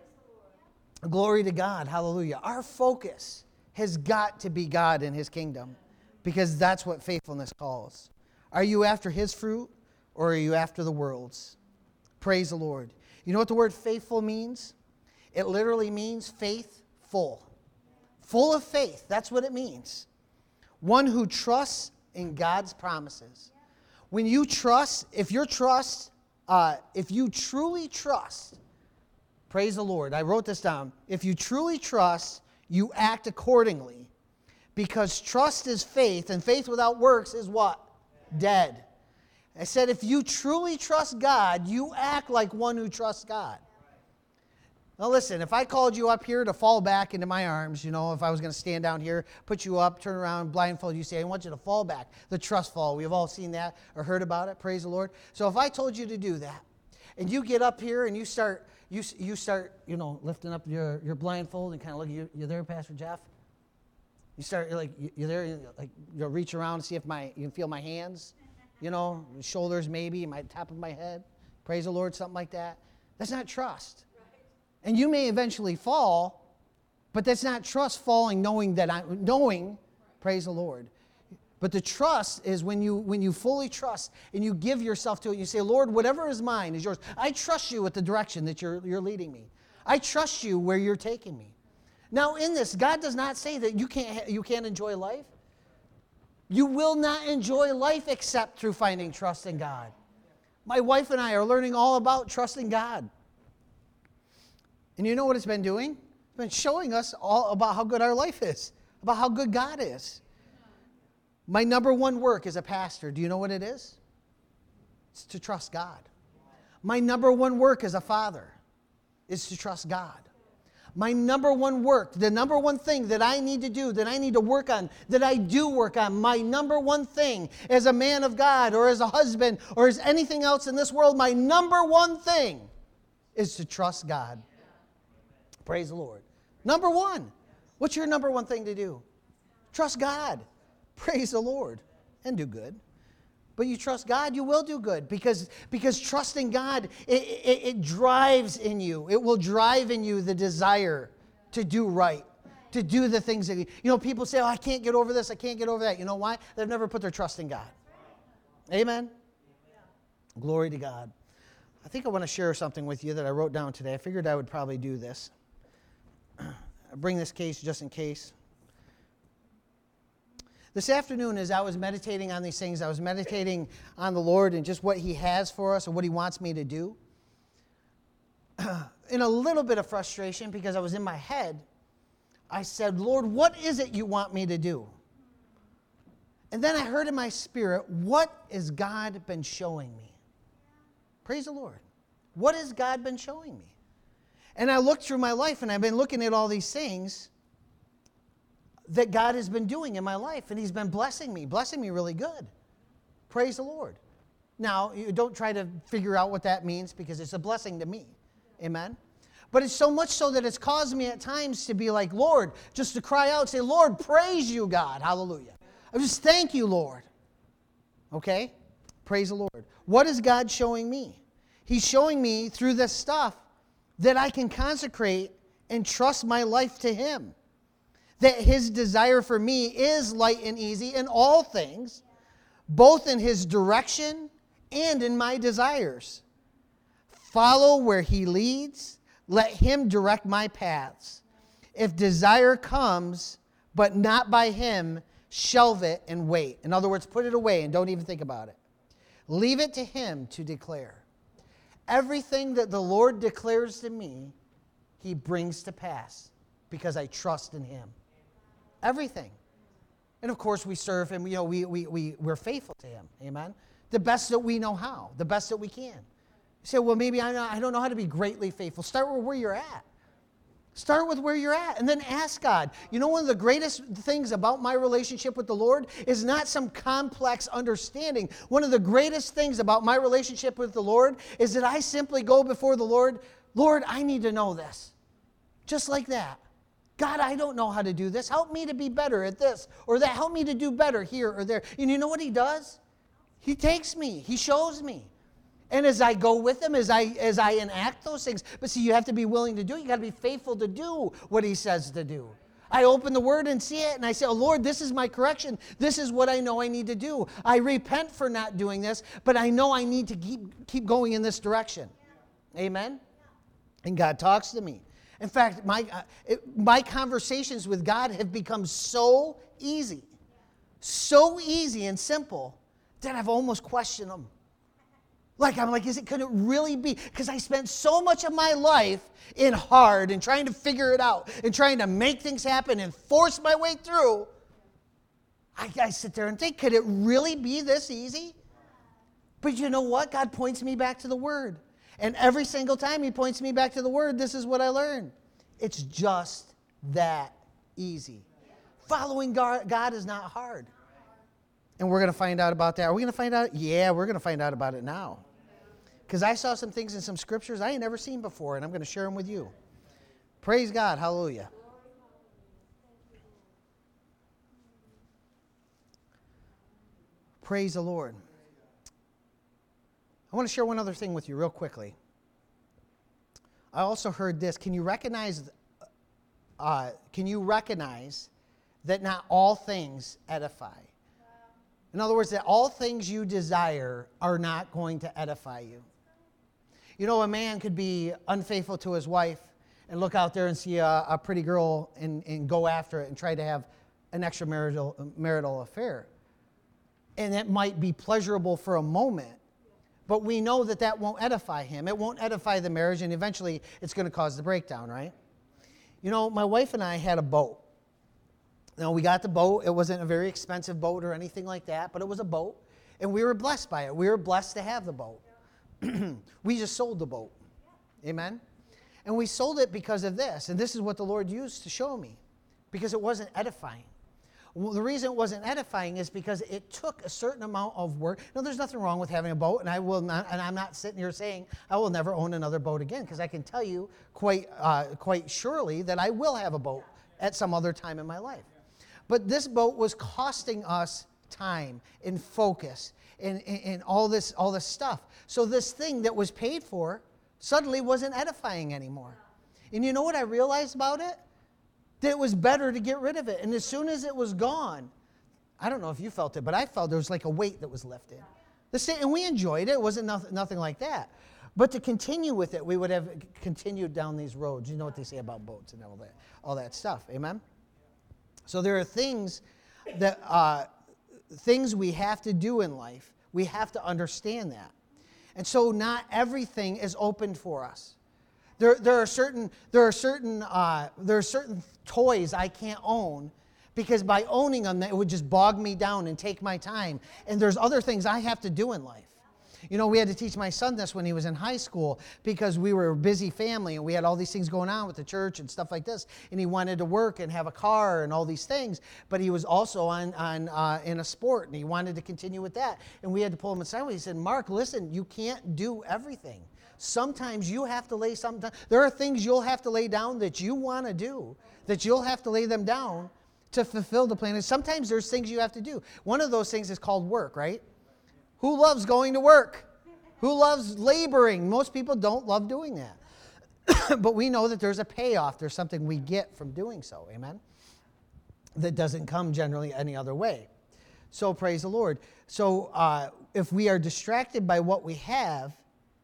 Glory to God. Hallelujah. Our focus has got to be God and His kingdom. Because that's what faithfulness calls. Are you after His fruit or are you after the world's? Praise the Lord. You know what the word faithful means? It literally means faithful. Full of faith. That's what it means. One who trusts in God's promises. When you trust, if your trust, uh, if you truly trust, Praise the Lord. I wrote this down. If you truly trust, you act accordingly. Because trust is faith, and faith without works is what? Dead. I said if you truly trust God, you act like one who trusts God. Now listen, if I called you up here to fall back into my arms, you know, if I was going to stand down here, put you up, turn around, blindfold you, say, I want you to fall back. The trust fall. We've all seen that or heard about it. Praise the Lord. So if I told you to do that, and you get up here and you start, you you start, you know, lifting up your, your blindfold and kind of look, you, you there, Pastor Jeff? You start, you're like, you're there, you're like, you'll reach around and see if my, you can feel my hands, you know, shoulders maybe, my top of my head. Praise the Lord, something like that. That's not trust. And you may eventually fall, but that's not trust falling knowing that I'm, knowing, praise the Lord. But the trust is when you when you fully trust and you give yourself to it. You say, Lord, whatever is mine is yours. I trust you with the direction that you're, you're leading me. I trust you where you're taking me. Now in this, God does not say that you can't, you can't enjoy life. You will not enjoy life except through finding trust in God. My wife and I are learning all about trusting God. And you know what it's been doing? It's been showing us all about how good our life is, about how good God is. My number one work as a pastor, do you know what it is? It's to trust God. My number one work as a father is to trust God. My number one work, the number one thing that I need to do, that I need to work on, that I do work on, my number one thing as a man of God or as a husband or as anything else in this world, my number one thing is to trust God. Praise the Lord. Number one. What's your number one thing to do? Trust God. Praise the Lord. And do good. But you trust God, you will do good. Because, because trusting God, it, it, it drives in you. It will drive in you the desire to do right. To do the things that, you know, people say, oh, I can't get over this, I can't get over that. You know why? They've never put their trust in God. Amen? Glory to God. I think I want to share something with you that I wrote down today. I figured I would probably do this. I bring this case just in case. This afternoon, as I was meditating on these things, I was meditating on the Lord and just what He has for us and what He wants me to do. In a little bit of frustration, because I was in my head, I said, Lord, what is it you want me to do? And then I heard in my spirit, what has God been showing me? Praise the Lord. What has God been showing me? And I looked through my life, and I've been looking at all these things that God has been doing in my life, and He's been blessing me, blessing me really good. Praise the Lord. Now, you don't try to figure out what that means, because it's a blessing to me. Amen? But it's so much so that it's caused me at times to be like, Lord, just to cry out, say, Lord, praise you, God. Hallelujah. I just thank you, Lord. Okay? Praise the Lord. What is God showing me? He's showing me through this stuff that I can consecrate and trust my life to Him. That His desire for me is light and easy in all things, both in His direction and in my desires. Follow where He leads. Let Him direct my paths. If desire comes, but not by Him, shelve it and wait. In other words, put it away and don't even think about it. Leave it to Him to declare. Everything that the Lord declares to me, He brings to pass because I trust in Him. Everything. And of course, we serve Him. You know, we, we, we, we're faithful to Him. Amen? The best that we know how. The best that we can. You say, well, maybe I, I don't know how to be greatly faithful. Start with where you're at. Start with where you're at and then ask God. You know, one of the greatest things about my relationship with the Lord is not some complex understanding. One of the greatest things about my relationship with the Lord is that I simply go before the Lord, Lord, I need to know this. Just like that. God, I don't know how to do this. Help me to be better at this or that. Help me to do better here or there. And you know what He does? He takes me. He shows me. And as I go with Him, as I as I enact those things, but see, you have to be willing to do it. You got to be faithful to do what He says to do. I open the Word and see it, and I say, oh, Lord, this is my correction. This is what I know I need to do. I repent for not doing this, but I know I need to keep, keep going in this direction. Amen? And God talks to me. In fact, my, uh, it, my conversations with God have become so easy, so easy and simple, that I've almost questioned them. Like, I'm like, is it, could it really be? Because I spent so much of my life in hard and trying to figure it out and trying to make things happen and force my way through. I, I sit there and think, could it really be this easy? But you know what? God points me back to the Word. And every single time He points me back to the Word, this is what I learn. It's just that easy. Following God is not hard. And we're going to find out about that. Are we going to find out? Yeah, we're going to find out about it now. Because I saw some things in some scriptures I ain't never seen before, and I'm going to share them with you. Praise God. Hallelujah. Praise the Lord. I want to share one other thing with you real quickly. I also heard this. Can you recognize, uh, can you recognize that not all things edify? In other words, that all things you desire are not going to edify you. You know, a man could be unfaithful to his wife and look out there and see a, a pretty girl and, and go after it and try to have an extramarital marital affair. And it might be pleasurable for a moment, but we know that that won't edify him. It won't edify the marriage, and eventually it's going to cause the breakdown, right? You know, my wife and I had a boat. Now, we got the boat. It wasn't a very expensive boat or anything like that, but it was a boat, and we were blessed by it. We were blessed to have the boat. We just sold the boat. Amen? And we sold it because of this, and this is what the Lord used to show me, because it wasn't edifying. Well, the reason it wasn't edifying is because it took a certain amount of work. Now, there's nothing wrong with having a boat, and I will not, and I'm not sitting here saying I will never own another boat again, because I can tell you quite, uh, quite surely that I will have a boat at some other time in my life. But this boat was costing us time and focus and, and, and all this, all this stuff. So this thing that was paid for suddenly wasn't edifying anymore. And you know what I realized about it? That it was better to get rid of it. And as soon as it was gone, I don't know if you felt it, but I felt there was like a weight that was lifted. The same, and we enjoyed it. It wasn't nothing, nothing like that. But to continue with it, we would have continued down these roads. You know what they say about boats and all that, all that stuff. Amen? So there are things that uh, things we have to do in life. We have to understand that. And so not everything is opened for us. There, there are certain, there are certain, uh, there are certain toys I can't own because by owning them, it would just bog me down and take my time. And there's other things I have to do in life. You know, we had to teach my son this when he was in high school because we were a busy family and we had all these things going on with the church and stuff like this. And he wanted to work and have a car and all these things, but he was also on, on uh, in a sport and he wanted to continue with that. And we had to pull him aside. He said, Mark, listen, you can't do everything. Sometimes you have to lay something. There are things you'll have to lay down that you want to do, that you'll have to lay them down to fulfill the plan. And sometimes there's things you have to do. One of those things is called work, right? Who loves going to work? Who loves laboring? Most people don't love doing that. But we know that there's a payoff. There's something we get from doing so. Amen? That doesn't come generally any other way. So praise the Lord. So uh, if we are distracted by what we have,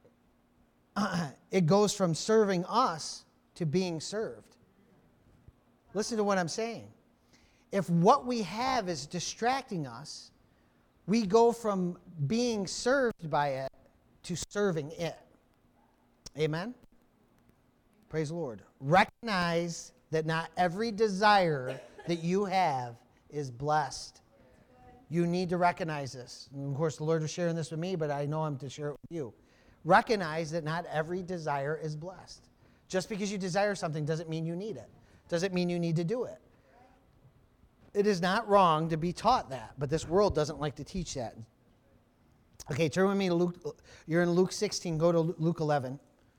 uh, it goes from serving us to being served. Listen to what I'm saying. If what we have is distracting us, we go from being served by it to serving it. Amen? Praise the Lord. Recognize that not every desire that you have is blessed. You need to recognize this. And of course, the Lord was sharing this with me, but I know I'm to share it with you. Recognize that not every desire is blessed. Just because you desire something doesn't mean you need it. Doesn't mean you need to do it. It is not wrong to be taught that, but this world doesn't like to teach that. Okay, turn with me to Luke. You're in Luke sixteen. Go to Luke eleven.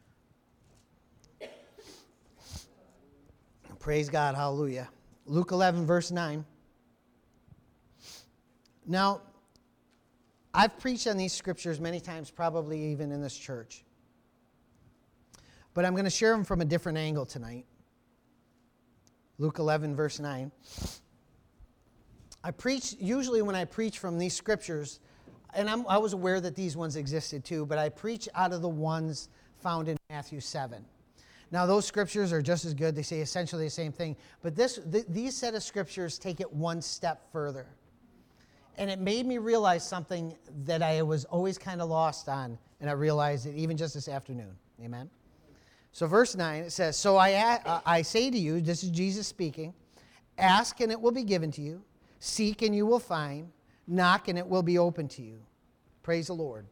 Praise God. Hallelujah. Luke eleven, verse nine. Now, I've preached on these scriptures many times, probably even in this church. But I'm going to share them from a different angle tonight. Luke eleven, verse nine. I preach, usually when I preach from these scriptures, and I'm, I was aware that these ones existed too, but I preach out of the ones found in Matthew seven. Now, those scriptures are just as good. They say essentially the same thing. But this, th- these set of scriptures take it one step further. And it made me realize something that I was always kind of lost on, and I realized it even just this afternoon. Amen? So verse nine, it says, So I, uh, I say to you, this is Jesus speaking, ask and it will be given to you, seek and you will find, knock and it will be open to you. Praise the Lord.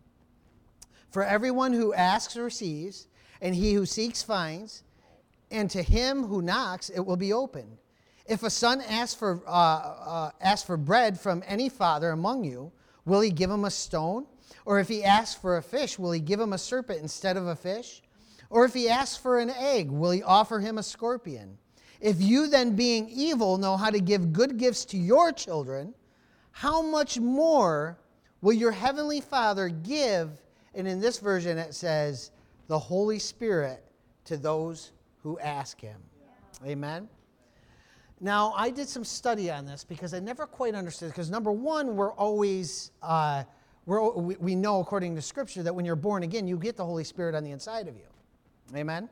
For everyone who asks receives, and he who seeks finds, and to him who knocks it will be opened. If a son asks for, uh, uh, asks for bread from any father among you, will he give him a stone? Or if he asks for a fish, will he give him a serpent instead of a fish? Or if he asks for an egg, will he offer him a scorpion? If you then, being evil, know how to give good gifts to your children, how much more will your heavenly Father give, and in this version it says, the Holy Spirit to those who ask him. Yeah. Amen? Now, I did some study on this because I never quite understood. Because number one, we're always, uh, we're, we, we know according to Scripture that when you're born again, you get the Holy Spirit on the inside of you. Amen?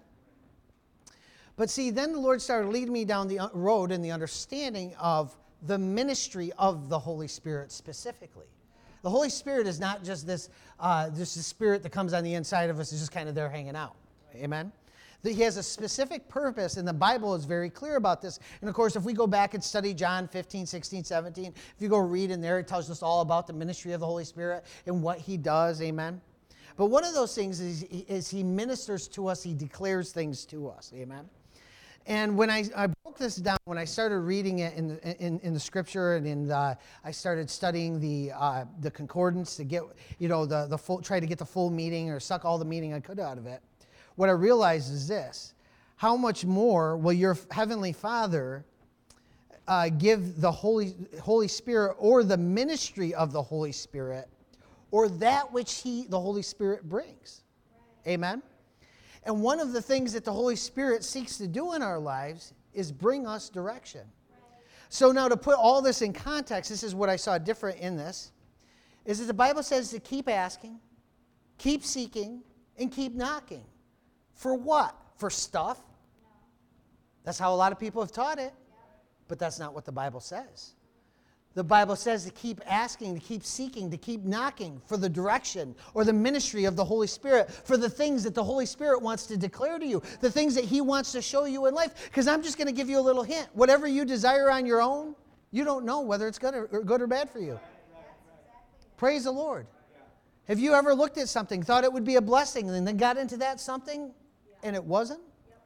But see, then the Lord started leading me down the road in the understanding of the ministry of the Holy Spirit specifically. The Holy Spirit is not just this, uh, just the Spirit that comes on the inside of us, is just kind of there hanging out. Amen? He has a specific purpose, and the Bible is very clear about this. And of course, if we go back and study John fifteen, sixteen, seventeen, if you go read in there, it tells us all about the ministry of the Holy Spirit and what he does. Amen? But one of those things is, is he ministers to us, he declares things to us. Amen? And when I, I broke this down, when I started reading it in the, in, in the Scripture, and in the, I started studying the uh, the concordance to get, you know, the the full, try to get the full meaning or suck all the meaning I could out of it. What I realized is this: how much more will your heavenly Father uh, give the Holy Holy Spirit, or the ministry of the Holy Spirit, or that which He, the Holy Spirit, brings? Right. Amen. And one of the things that the Holy Spirit seeks to do in our lives is bring us direction. Right. So now, to put all this in context, this is what I saw different in this, is that the Bible says to keep asking, keep seeking, and keep knocking. For what? For stuff? No. That's how a lot of people have taught it. Yeah. But that's not what the Bible says. The Bible says to keep asking, to keep seeking, to keep knocking for the direction or the ministry of the Holy Spirit, for the things that the Holy Spirit wants to declare to you, the things that He wants to show you in life. Because I'm just going to give you a little hint. Whatever you desire on your own, you don't know whether it's good or, or good or bad for you. Praise the Lord. Have you ever looked at something, thought it would be a blessing, and then got into that something, and it wasn't?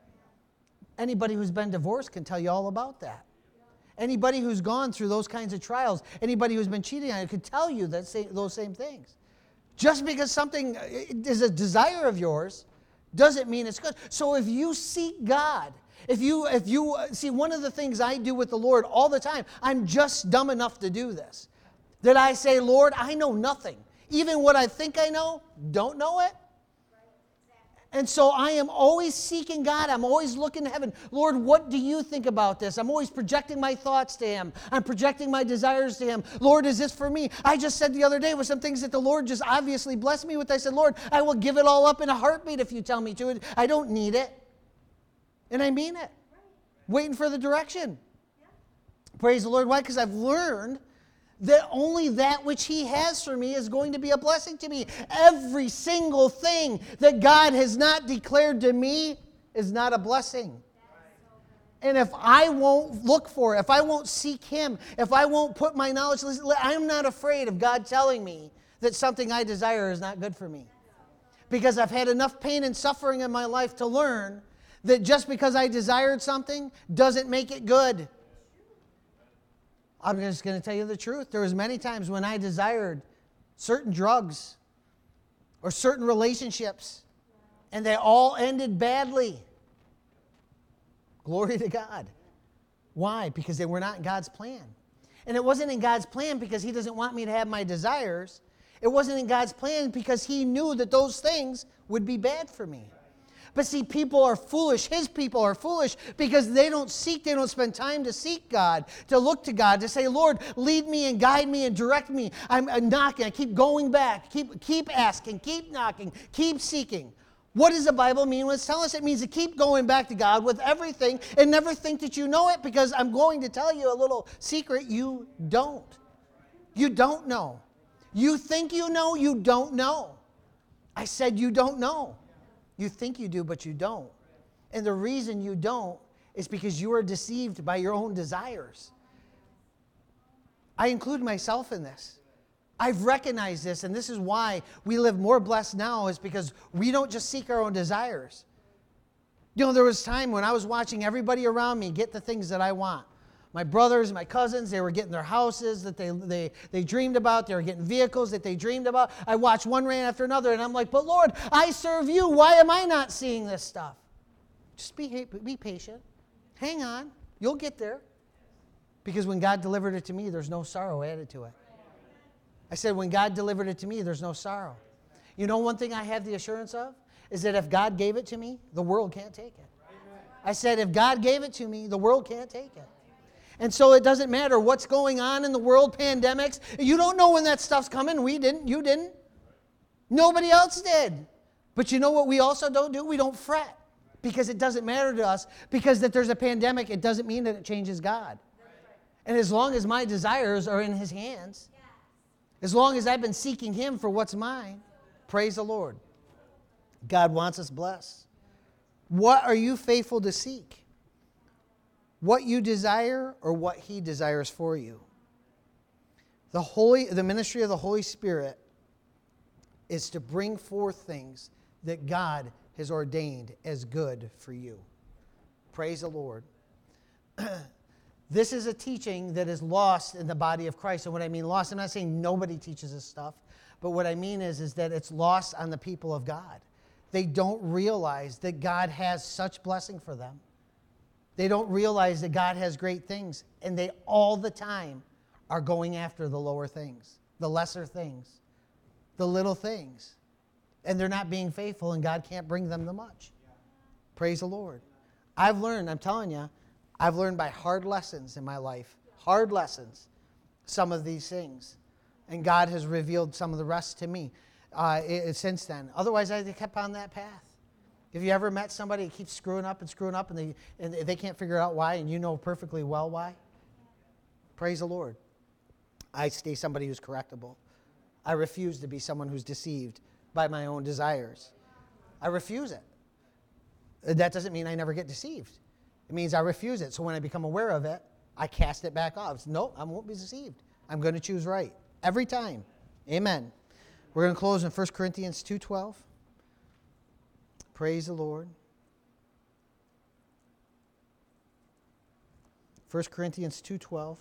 Anybody who's been divorced can tell you all about that. Anybody who's gone through those kinds of trials, anybody who's been cheating on you could tell you that same, those same things. Just because something is a desire of yours doesn't mean it's good. So if you seek God, if you, if you see, one of the things I do with the Lord all the time, I'm just dumb enough to do this, that I say, Lord, I know nothing. Even what I think I know, don't know it. And so I am always seeking God. I'm always looking to heaven. Lord, what do you think about this? I'm always projecting my thoughts to Him. I'm projecting my desires to Him. Lord, is this for me? I just said the other day with some things that the Lord just obviously blessed me with. I said, Lord, I will give it all up in a heartbeat if you tell me to. I don't need it. And I mean it. Waiting for the direction. Praise the Lord. Why? Because I've learned that only that which He has for me is going to be a blessing to me. Every single thing that God has not declared to me is not a blessing. And if I won't look for it, if I won't seek Him, if I won't put my knowledge, I'm not afraid of God telling me that something I desire is not good for me. Because I've had enough pain and suffering in my life to learn that just because I desired something doesn't make it good. I'm just going to tell you the truth. There was many times when I desired certain drugs or certain relationships, and they all ended badly. Glory to God. Why? Because they were not in God's plan. And it wasn't in God's plan because He doesn't want me to have my desires. It wasn't in God's plan because He knew that those things would be bad for me. But see, people are foolish. His people are foolish because they don't seek, they don't spend time to seek God, to look to God, to say, Lord, lead me and guide me and direct me. I'm, I'm knocking. I keep going back. Keep, keep asking. Keep knocking. Keep seeking. What does the Bible mean when it's telling us? It means to keep going back to God with everything and never think that you know it, because I'm going to tell you a little secret. You don't. You don't know. You think you know, you don't know. I said you don't know. You think you do, but you don't. And the reason you don't is because you are deceived by your own desires. I include myself in this. I've recognized this, and this is why we live more blessed now, is because we don't just seek our own desires. You know, there was time when I was watching everybody around me get the things that I want. My brothers, my cousins, they were getting their houses that they, they, they dreamed about. They were getting vehicles that they dreamed about. I watched one reign after another, and I'm like, but Lord, I serve you. Why am I not seeing this stuff? Just be, be patient. Hang on. You'll get there. Because when God delivered it to me, there's no sorrow added to it. I said, when God delivered it to me, there's no sorrow. You know one thing I have the assurance of? Is that if God gave it to me, the world can't take it. I said, if God gave it to me, the world can't take it. And so it doesn't matter what's going on in the world, pandemics. You don't know when that stuff's coming. We didn't. You didn't. Nobody else did. But you know what we also don't do? We don't fret. Because it doesn't matter to us. Because that there's a pandemic, it doesn't mean that it changes God. And as long as my desires are in His hands, as long as I've been seeking Him for what's mine, praise the Lord. God wants us blessed. What are you faithful to seek? What you desire or what He desires for you? The Holy, the ministry of the Holy Spirit is to bring forth things that God has ordained as good for you. Praise the Lord. This is a teaching that is lost in the body of Christ. And what I mean lost, I'm not saying nobody teaches this stuff, but what I mean is, is that it's lost on the people of God. They don't realize that God has such blessing for them. They don't realize that God has great things, and they all the time are going after the lower things, the lesser things, the little things. And they're not being faithful, and God can't bring them the much. Praise the Lord. I've learned, I'm telling you, I've learned by hard lessons in my life, hard lessons, some of these things. And God has revealed some of the rest to me uh, it, since then. Otherwise, I kept on that path. Have you ever met somebody that keeps screwing up and screwing up and they, and they can't figure out why, and you know perfectly well why? Praise the Lord. I stay somebody who's correctable. I refuse to be someone who's deceived by my own desires. I refuse it. That doesn't mean I never get deceived. It means I refuse it. So when I become aware of it, I cast it back off. No, I won't be deceived. I'm going to choose right. Every time. Amen. We're going to close in First Corinthians two twelve. Praise the Lord. First Corinthians two twelve.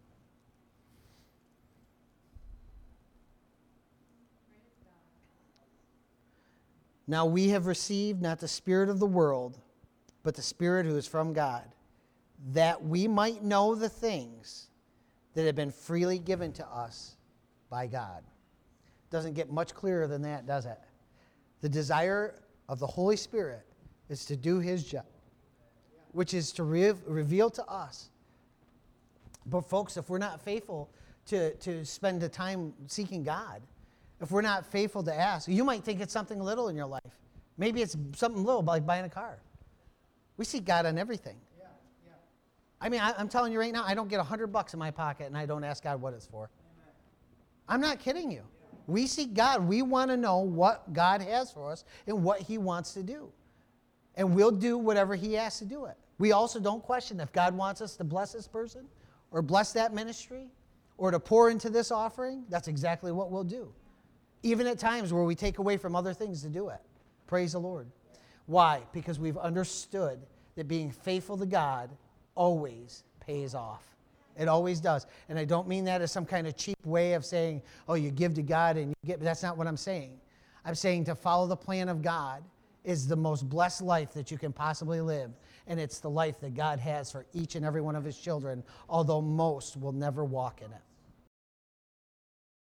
Now we have received not the spirit of the world, but the Spirit who is from God, that we might know the things that have been freely given to us by God. Doesn't get much clearer than that, does it? The desire of the Holy Spirit is to do His job, which is to re- reveal to us. But folks, if we're not faithful to, to spend the time seeking God, if we're not faithful to ask, you might think it's something little in your life. Maybe it's something little, like buying a car. We seek God on everything. Yeah, yeah. I mean, I, I'm telling you right now, I don't get a hundred bucks in my pocket and I don't ask God what it's for. Amen. I'm not kidding you. Yeah. We seek God. We want to know what God has for us and what He wants to do. And we'll do whatever He asks to do it. We also don't question if God wants us to bless this person or bless that ministry or to pour into this offering. That's exactly what we'll do. Even at times where we take away from other things to do it. Praise the Lord. Why? Because we've understood that being faithful to God always pays off. It always does. And I don't mean that as some kind of cheap way of saying, oh, you give to God and you get. That's not what I'm saying. I'm saying to follow the plan of God is the most blessed life that you can possibly live. And it's the life that God has for each and every one of His children, although most will never walk in it.